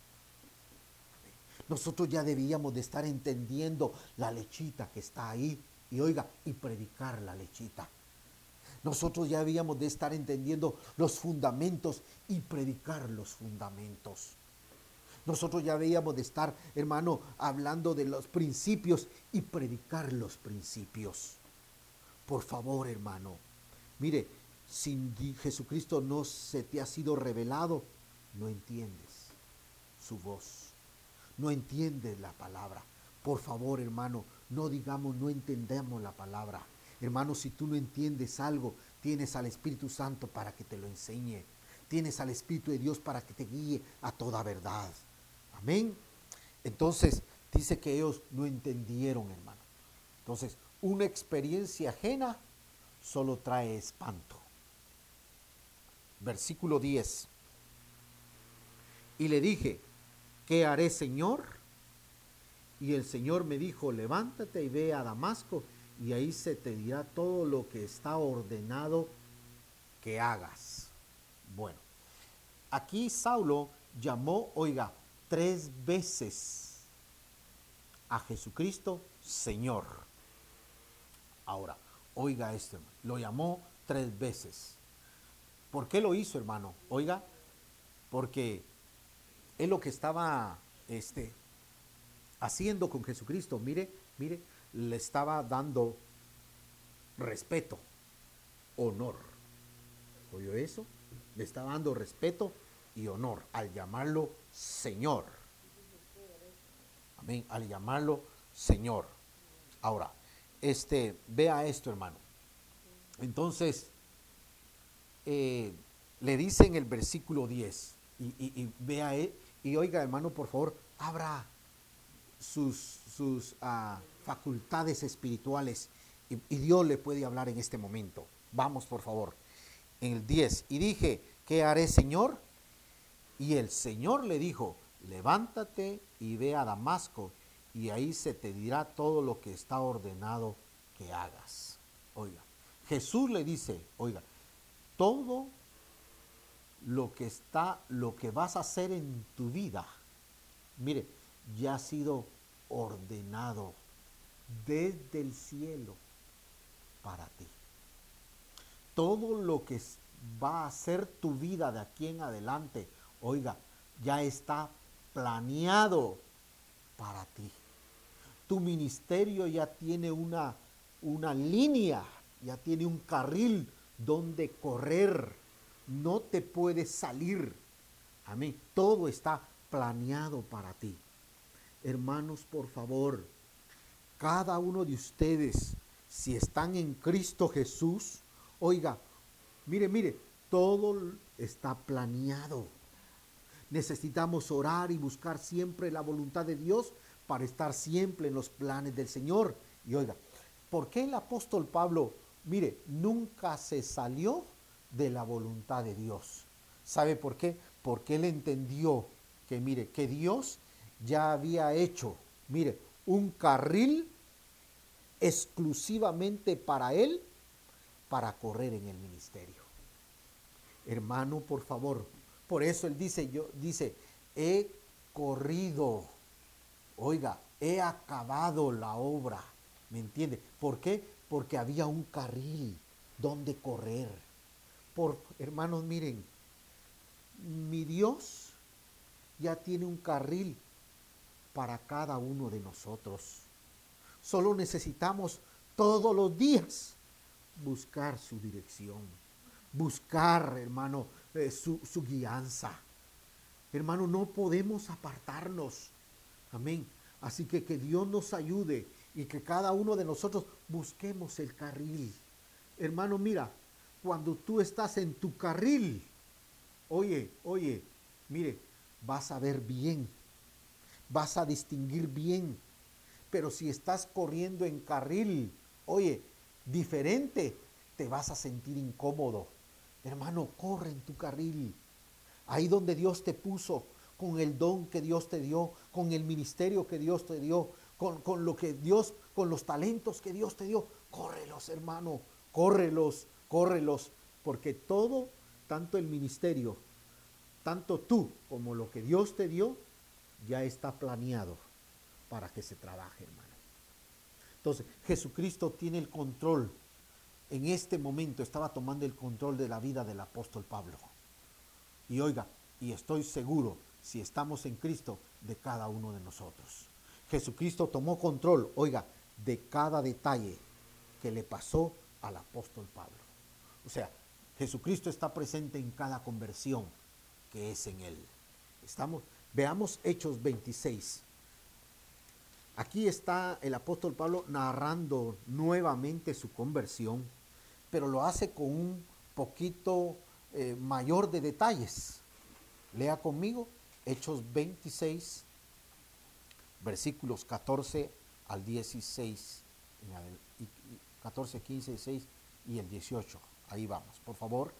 Nosotros ya debíamos de estar entendiendo la lechita que está ahí, y oiga, y predicar la lechita. Nosotros ya debíamos de estar entendiendo los fundamentos y predicar los fundamentos. Nosotros ya debíamos de estar, hermano, hablando de los principios y predicar los principios. Por favor, hermano, mire, si Jesucristo no se te ha sido revelado, no entiendes su voz, no entiendes la palabra. Por favor, hermano, no digamos no entendemos la palabra. Hermano, si tú no entiendes algo, tienes al Espíritu Santo para que te lo enseñe. Tienes al Espíritu de Dios para que te guíe a toda verdad. Amén. Entonces, dice que ellos no entendieron, hermano. Entonces, una experiencia ajena solo trae espanto. Versículo 10. Y le dije, ¿qué haré, Señor? Y el Señor me dijo, levántate y ve a Damasco, y ahí se te dirá todo lo que está ordenado que hagas. Bueno, aquí Saulo llamó, oiga, 3 veces a Jesucristo Señor. Ahora, oiga esto, lo llamó 3 veces. ¿Por qué lo hizo, hermano? Oiga, porque es lo que estaba haciendo con Jesucristo. Mire, le estaba dando respeto, honor. ¿Oyó eso? Le estaba dando respeto y honor al llamarlo Señor. Amén, al llamarlo Señor. Ahora, vea esto, hermano. Entonces, le dice en el versículo 10, y vea, y oiga, hermano, por favor, abra sus facultades espirituales, y Dios le puede hablar en este momento. Vamos, por favor. En el 10, y dije, ¿qué haré, Señor? Y el Señor le dijo, levántate y ve a Damasco, y ahí se te dirá todo lo que está ordenado que hagas. Oiga, Jesús le dice, oiga, todo lo que vas a hacer en tu vida, mire, ya ha sido ordenado desde el cielo para ti. Todo lo que va a ser tu vida de aquí en adelante, oiga, ya está planeado para ti. Tu ministerio ya tiene una línea, ya tiene un carril donde correr. No te puedes salir. Amén. Todo está planeado para ti. Hermanos, por favor, cada uno de ustedes, si están en Cristo Jesús, oiga, mire, todo está planeado. Necesitamos orar y buscar siempre la voluntad de Dios para estar siempre en los planes del Señor. Y oiga, ¿por qué el apóstol Pablo, mire, nunca se salió de la voluntad de Dios? ¿Sabe por qué? Porque él entendió que, mire, que Dios ya había hecho, mire, un carril exclusivamente para él, para correr en el ministerio. Hermano, por favor, por eso él dice, he corrido, oiga, he acabado la obra, ¿me entiende? ¿Por qué? Porque había un carril donde correr. Hermanos, miren, mi Dios ya tiene un carril para cada uno de nosotros. Solo necesitamos todos los días buscar su dirección, buscar, hermano, su guianza. Hermano, no podemos apartarnos. Amén. Así que Dios nos ayude y que cada uno de nosotros busquemos el carril. Hermano, mira, cuando tú estás en tu carril, oye, mire, vas a ver bien, vas a distinguir bien. Pero si estás corriendo en carril, oye, diferente, te vas a sentir incómodo. Hermano, corre en tu carril. Ahí donde Dios te puso, con el don que Dios te dio, con el ministerio que Dios te dio, con lo que Dios, con los talentos que Dios te dio, córrelos, hermano, córrelos, porque todo, tanto el ministerio, tanto tú como lo que Dios te dio, ya está planeado para que se trabaje, hermano. Entonces, Jesucristo tiene el control. En este momento estaba tomando el control de la vida del apóstol Pablo. Y oiga, y estoy seguro, si estamos en Cristo, de cada uno de nosotros. Jesucristo tomó control, oiga, de cada detalle que le pasó al apóstol Pablo. O sea, Jesucristo está presente en cada conversión que es en él. Veamos Hechos 26. Aquí está el apóstol Pablo narrando nuevamente su conversión, pero lo hace con un poquito mayor de detalles. Lea conmigo Hechos 26, versículos 14 al 16, 14, 15, 16 y el 18. Ahí vamos, por favor.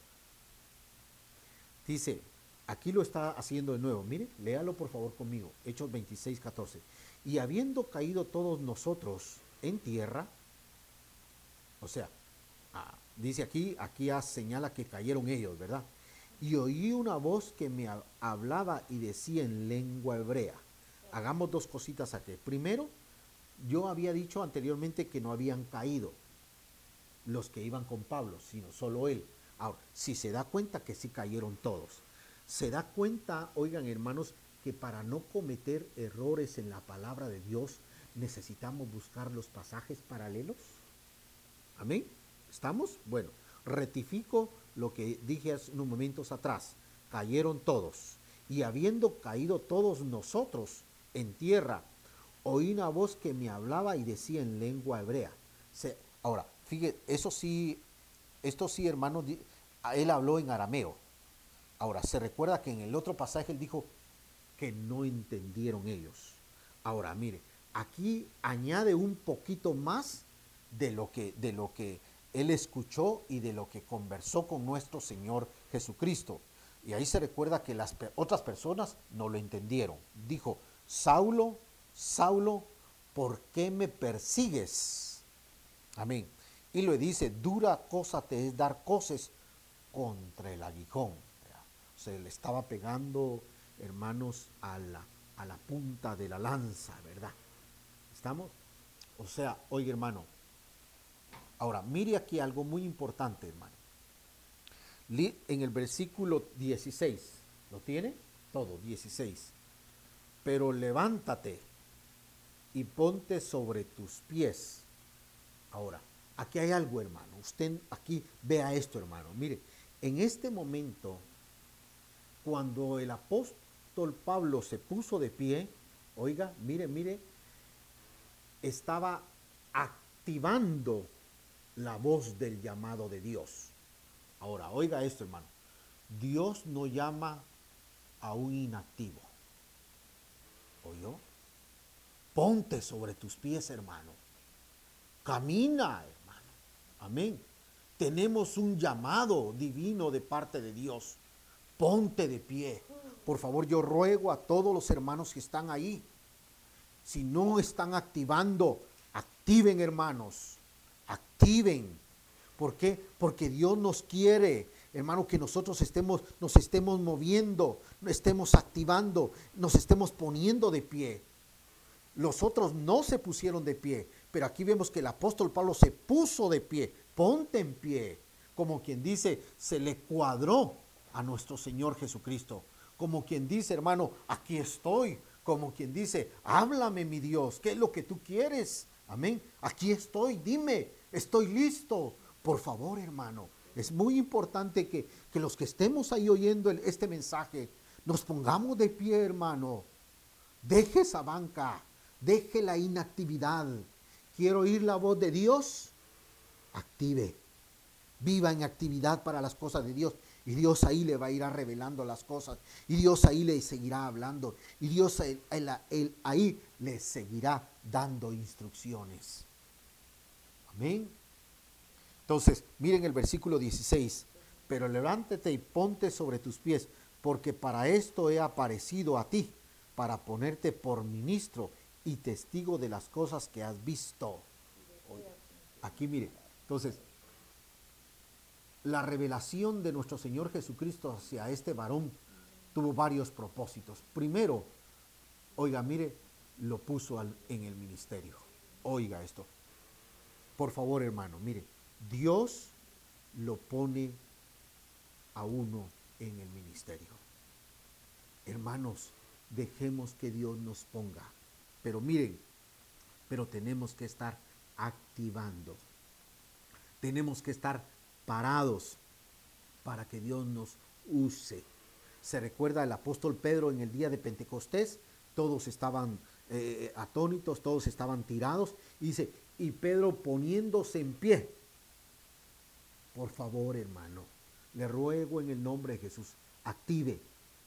Dice, aquí lo está haciendo de nuevo. Mire, léalo por favor conmigo. Hechos 26, 14. Y habiendo caído todos nosotros en tierra, o sea, dice aquí señala que cayeron ellos, ¿verdad? Y oí una voz que me hablaba y decía en lengua hebrea. Hagamos dos cositas aquí. Primero, yo había dicho anteriormente que no habían caído los que iban con Pablo, sino solo él. Ahora, si se da cuenta que sí cayeron todos. Se da cuenta, oigan hermanos, que para no cometer errores en la palabra de Dios, necesitamos buscar los pasajes paralelos. ¿Amén? ¿Estamos? Bueno, rectifico lo que dije hace unos momentos atrás. Cayeron todos. Y habiendo caído todos nosotros en tierra, oí una voz que me hablaba y decía en lengua hebrea. Ahora, fíjate, esto sí, hermanos, él habló en arameo. Ahora, se recuerda que en el otro pasaje él dijo que no entendieron ellos. Ahora, mire, aquí añade un poquito más de lo que él escuchó y de lo que conversó con nuestro Señor Jesucristo. Y ahí se recuerda que las otras personas no lo entendieron. Dijo, Saulo, Saulo, ¿por qué me persigues? Amén. Y le dice, dura cosa te es dar coces contra el aguijón. Se le estaba pegando, hermanos, a la punta de la lanza, ¿verdad? ¿Estamos? O sea, oye hermano, ahora mire aquí algo muy importante, hermano. En el versículo 16, ¿lo tiene? Todo, 16. Pero levántate y ponte sobre tus pies. Ahora, aquí hay algo, hermano. Usted aquí vea esto, hermano. Mire, en este momento, cuando el apóstol Pablo se puso de pie, oiga, mire, estaba activando la voz del llamado de Dios. Ahora, oiga esto, hermano. Dios no llama a un inactivo. ¿Oyó? Ponte sobre tus pies, hermano. Camina, hermano. Amén. Tenemos un llamado divino de parte de Dios. Ponte de pie. Por favor, yo ruego a todos los hermanos que están ahí. Si no están activando, activen, hermanos. Activen. ¿Por qué? Porque Dios nos quiere, hermano, que nosotros nos estemos moviendo, estemos activando, nos estemos poniendo de pie. Los otros no se pusieron de pie, pero aquí vemos que el apóstol Pablo se puso de pie. Ponte en pie. Como quien dice, se le cuadró a nuestro Señor Jesucristo. Como quien dice, hermano, aquí estoy. Como quien dice, háblame, mi Dios, ¿qué es lo que tú quieres? Amén. Aquí estoy, dime, estoy listo. Por favor, hermano, es muy importante que los que estemos ahí oyendo este mensaje, nos pongamos de pie, hermano. Deje esa banca, deje la inactividad. Quiero oír la voz de Dios. Active, viva en actividad para las cosas de Dios. Y Dios ahí le va a ir revelando las cosas. Y Dios ahí le seguirá hablando. Y Dios ahí le seguirá dando instrucciones. Amén. Entonces, miren el versículo 16. Pero levántate y ponte sobre tus pies, porque para esto he aparecido a ti, para ponerte por ministro y testigo de las cosas que has visto. Aquí mire, entonces, la revelación de nuestro Señor Jesucristo hacia este varón tuvo varios propósitos. Primero, oiga, mire, lo puso en el ministerio. Oiga esto. Por favor, hermano, mire, Dios lo pone a uno en el ministerio. Hermanos, dejemos que Dios nos ponga. Pero miren, pero tenemos que estar activando. Tenemos que estar parados para que Dios nos use. Se recuerda el apóstol Pedro en el día de Pentecostés, todos estaban atónitos, todos estaban tirados, y dice, y Pedro poniéndose en pie. Por favor, hermano, le ruego en el nombre de Jesús, active,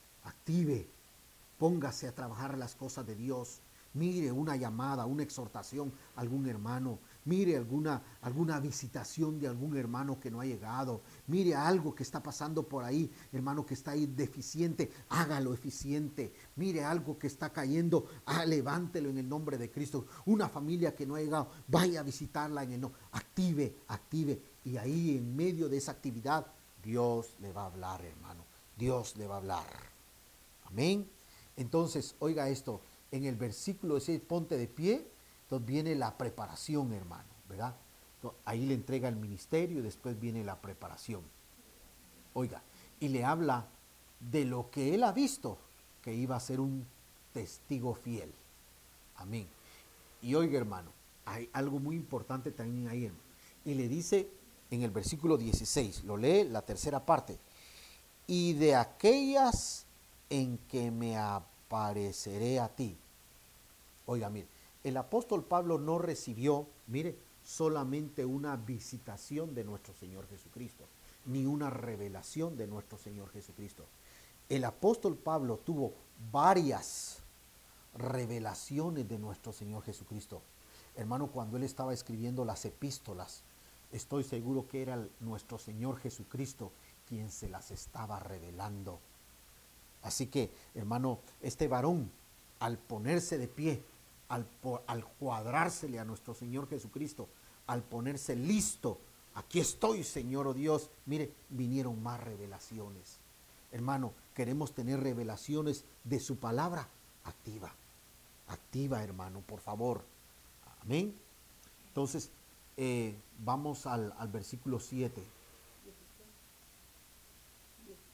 póngase a trabajar las cosas de Dios. Mire una llamada, una exhortación a algún hermano. Mire alguna visitación de algún hermano que no ha llegado. Mire algo que está pasando por ahí, hermano que está ahí deficiente, hágalo eficiente. Mire algo que está cayendo, levántelo en el nombre de Cristo. Una familia que no ha llegado, vaya a visitarla en el nombre. Active. Y ahí en medio de esa actividad, Dios le va a hablar, hermano. Dios le va a hablar. Amén. Entonces, oiga esto, en el versículo 6, ponte de pie, entonces viene la preparación, hermano, ¿verdad? Entonces, ahí le entrega el ministerio y después viene la preparación. Oiga, y le habla de lo que él ha visto, que iba a ser un testigo fiel. Amén. Y oiga, hermano, hay algo muy importante también ahí, hermano. Y le dice en el versículo 16, lo lee la tercera parte, y de aquellas en que me apareceré a ti. Oiga, mire, el apóstol Pablo no recibió, mire, solamente una visitación de nuestro Señor Jesucristo, ni una revelación de nuestro Señor Jesucristo. El apóstol Pablo tuvo varias revelaciones de nuestro Señor Jesucristo. Hermano, cuando él estaba escribiendo las epístolas, estoy seguro que era nuestro Señor Jesucristo quien se las estaba revelando. Así que, hermano, este varón, al ponerse de pie, al cuadrársele a nuestro Señor Jesucristo, al ponerse listo, aquí estoy, Señor, oh Dios, mire, vinieron más revelaciones. Hermano, queremos tener revelaciones de su palabra. Activa, hermano, por favor. Amén. Entonces, vamos al versículo 7.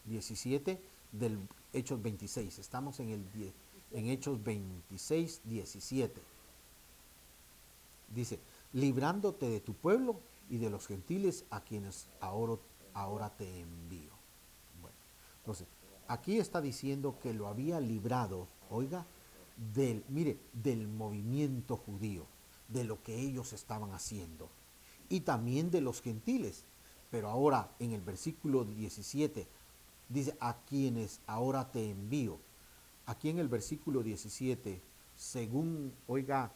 17 del Hechos 26. Estamos en Hechos 26, 17. Dice, librándote de tu pueblo y de los gentiles a quienes ahora te envío. Bueno, entonces, aquí está diciendo que lo había librado, oiga, del movimiento judío, de lo que ellos estaban haciendo, y también de los gentiles. Pero ahora en el versículo 17 dice, a quienes ahora te envío. Aquí en el versículo 17, según, oiga,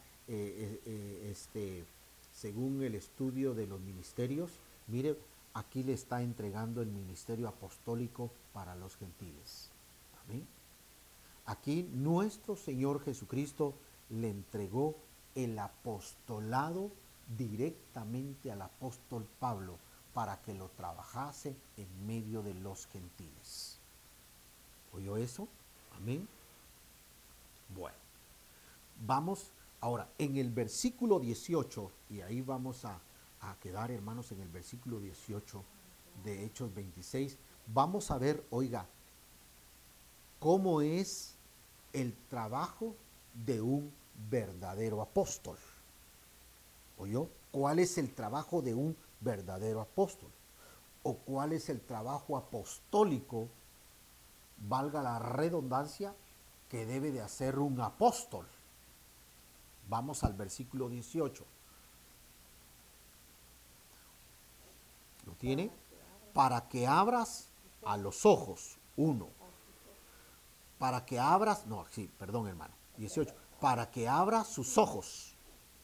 según el estudio de los ministerios, mire, aquí le está entregando el ministerio apostólico para los gentiles. Amén. Aquí nuestro Señor Jesucristo le entregó el apostolado directamente al apóstol Pablo para que lo trabajase en medio de los gentiles. ¿Oyó eso? Amén. Bueno, vamos ahora en el versículo 18, y ahí vamos a quedar, hermanos, en el versículo 18 de Hechos 26. Vamos a ver, oiga, cómo es el trabajo de un verdadero apóstol. ¿Oyó? ¿Cuál es el trabajo de un verdadero apóstol? ¿O cuál es el trabajo apostólico, valga la redundancia, que debe de hacer un apóstol? Vamos al versículo 18. ¿Lo tiene? Para que abras a los ojos, 1. Para que abras, no, sí, perdón, hermano, 18. Para que abras sus ojos.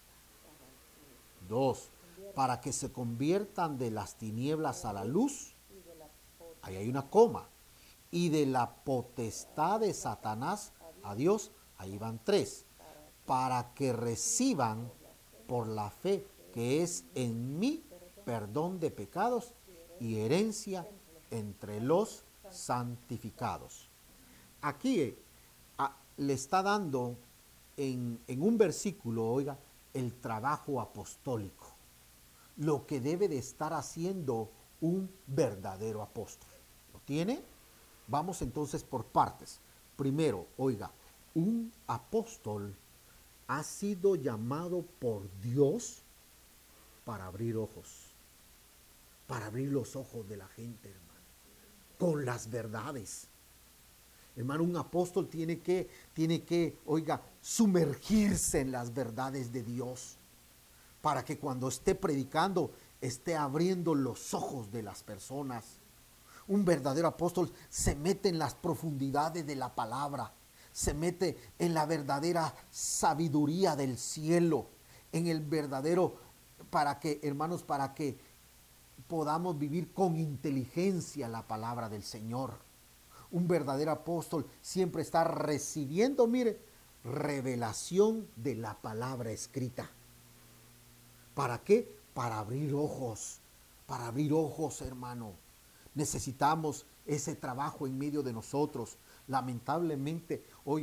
2. Para que se conviertan de las tinieblas a la luz. Ahí hay una coma. Y de la potestad de Satanás a Dios. Ahí van 3. Para que reciban por la fe que es en mí perdón de pecados y herencia entre los santificados. Aquí le está dando en un versículo, oiga, el trabajo apostólico, lo que debe de estar haciendo un verdadero apóstol. ¿Lo tiene? Vamos entonces por partes. Primero, oiga, un apóstol ha sido llamado por Dios para abrir ojos, para abrir los ojos de la gente, hermano, con las verdades. Hermano, un apóstol tiene que, oiga, sumergirse en las verdades de Dios, para que cuando esté predicando, esté abriendo los ojos de las personas. Un verdadero apóstol se mete en las profundidades de la palabra, se mete en la verdadera sabiduría del cielo, en el verdadero, para que, hermanos, para que podamos vivir con inteligencia la palabra del Señor. Un verdadero apóstol siempre está recibiendo, mire, revelación de la palabra escrita. ¿Para qué? Para abrir ojos, hermano. Necesitamos ese trabajo en medio de nosotros. Lamentablemente, hoy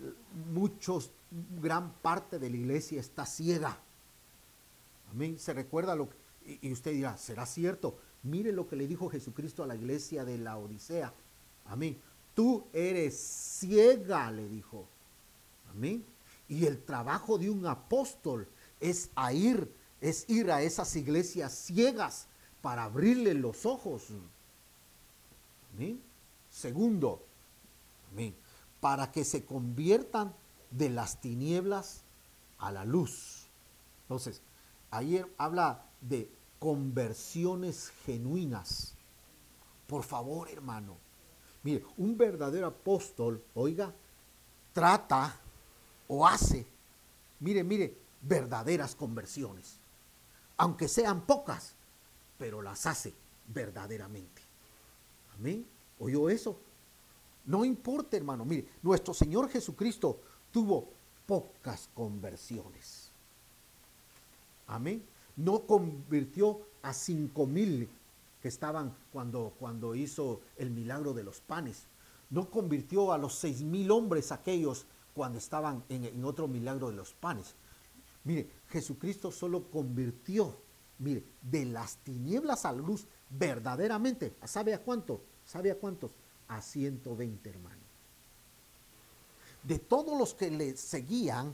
gran parte de la iglesia está ciega. Amén. Se recuerda lo que, y usted dirá, ¿será cierto? Mire lo que le dijo Jesucristo a la iglesia de la Odisea. Amén. Tú eres ciega, le dijo. Amén. Y el trabajo de un apóstol es ir a esas iglesias ciegas para abrirle los ojos. Amén. Segundo, amén, para que se conviertan de las tinieblas a la luz. Entonces, ayer habla de conversiones genuinas. Por favor, hermano. Mire, un verdadero apóstol, oiga, trata o hace, mire, verdaderas conversiones. Aunque sean pocas, pero las hace verdaderamente. Amén. ¿Oyó eso? No importa, hermano. Mire, nuestro Señor Jesucristo tuvo pocas conversiones. Amén. No convirtió a 5,000 que estaban cuando hizo el milagro de los panes. No convirtió a los 6,000 hombres aquellos cuando estaban en otro milagro de los panes. Mire, Jesucristo solo convirtió, de las tinieblas a la luz verdaderamente. ¿Sabe a cuánto? ¿Sabe a cuántos? a 120, hermano. De todos los que le seguían,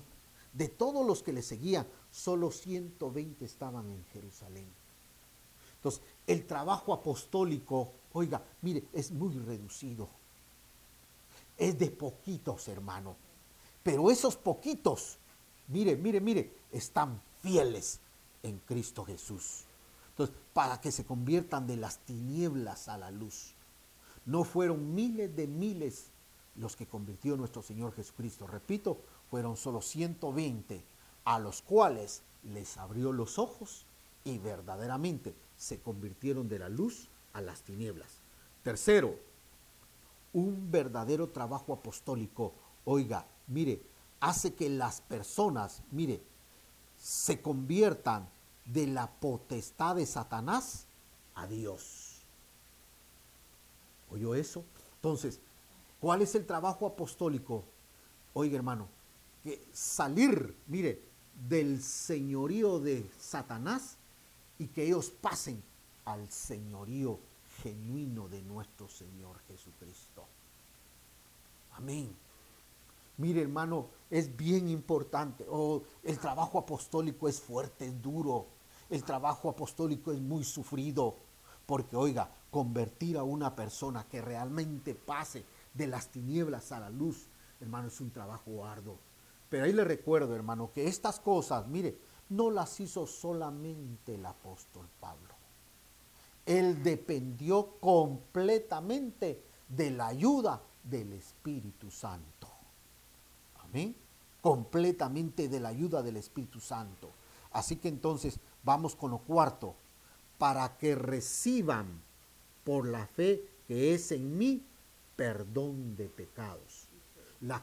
solo 120 estaban en Jerusalén. Entonces, el trabajo apostólico, oiga, mire, es muy reducido. Es de poquitos, hermano. Pero esos poquitos, mire, están fieles en Cristo Jesús. Entonces, para que se conviertan de las tinieblas a la luz. No fueron miles de miles los que convirtió nuestro Señor Jesucristo. Repito, fueron solo 120 a los cuales les abrió los ojos y verdaderamente se convirtieron de la luz a las tinieblas. Tercero, un verdadero trabajo apostólico, oiga, mire, hace que las personas, mire, se conviertan de la potestad de Satanás a Dios. ¿Oyó eso? Entonces, ¿cuál es el trabajo apostólico? Oiga, hermano, que salir, mire, del señorío de Satanás y que ellos pasen al señorío genuino de nuestro Señor Jesucristo. Amén. Mire, hermano, es bien importante. El trabajo apostólico es fuerte, es duro. El trabajo apostólico es muy sufrido. Porque, oiga, convertir a una persona que realmente pase de las tinieblas a la luz, hermano, es un trabajo arduo. Pero ahí le recuerdo, hermano, que estas cosas, mire, no las hizo solamente el apóstol Pablo. Él dependió completamente de la ayuda del Espíritu Santo. Amén. Completamente de la ayuda del Espíritu Santo. Así que entonces vamos con lo cuarto. Para que reciban por la fe que es en mí perdón de pecados. La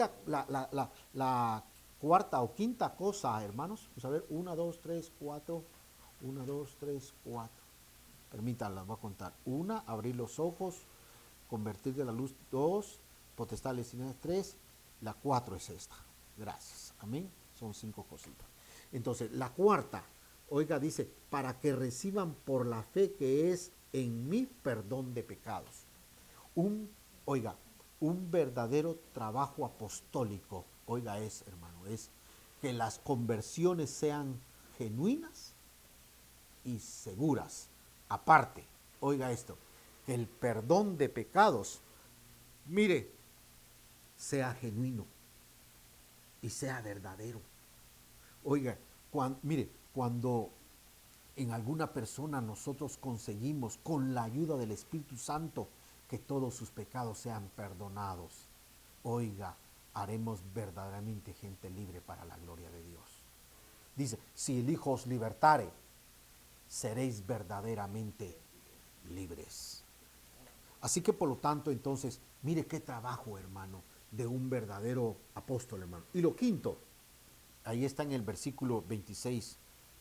cuarta o quinta cosa, hermanos, vamos a ver, 1, 2, 3, 4, 1, 2, 3, 4. Permítanla, voy a contar. 1, abrir los ojos, convertir de la luz. 2, potestad de 3. La 4 es esta. Gracias. Amén. Son 5 cositas. Entonces, la cuarta, oiga, dice, para que reciban por la fe que es en mí perdón de pecados. Un verdadero trabajo apostólico, oiga, hermano, es que las conversiones sean genuinas y seguras. Aparte, oiga esto, que el perdón de pecados, mire, sea genuino y sea verdadero. Oiga, cuando en alguna persona nosotros conseguimos con la ayuda del Espíritu Santo que todos sus pecados sean perdonados, oiga, haremos verdaderamente gente libre para la gloria de Dios. Dice, si el Hijo os libertare, seréis verdaderamente libres. Así que por lo tanto, entonces, mire qué trabajo, hermano, de un verdadero apóstol, hermano. Y lo quinto, ahí está en el versículo 26,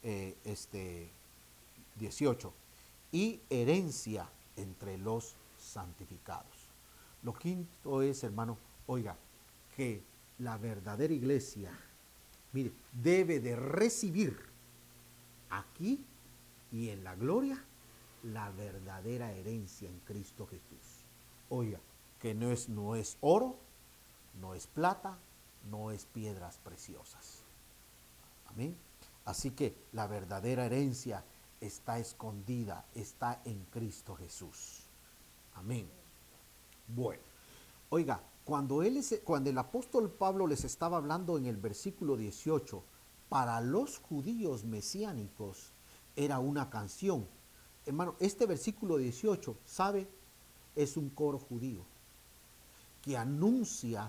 18, y herencia entre los santificados. Lo quinto es, hermano, oiga, que la verdadera iglesia, mire, debe de recibir aquí y en la gloria la verdadera herencia en Cristo Jesús. Oiga, que no es oro, no es plata, no es piedras preciosas. Amén. Así que la verdadera herencia está escondida, está en Cristo Jesús. Amén. Bueno, oiga, cuando el apóstol Pablo les estaba hablando en el versículo 18, para los judíos mesiánicos era una canción. Hermano, este versículo 18, ¿sabe? Es un coro judío que anuncia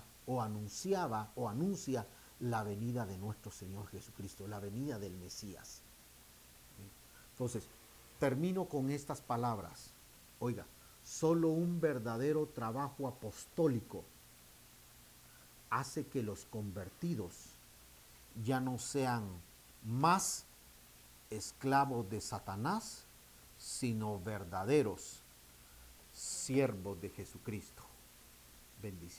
la venida de nuestro Señor Jesucristo, la venida del Mesías. Entonces, termino con estas palabras. Oiga, solo un verdadero trabajo apostólico hace que los convertidos ya no sean más esclavos de Satanás, sino verdaderos siervos de Jesucristo. Bendiciones.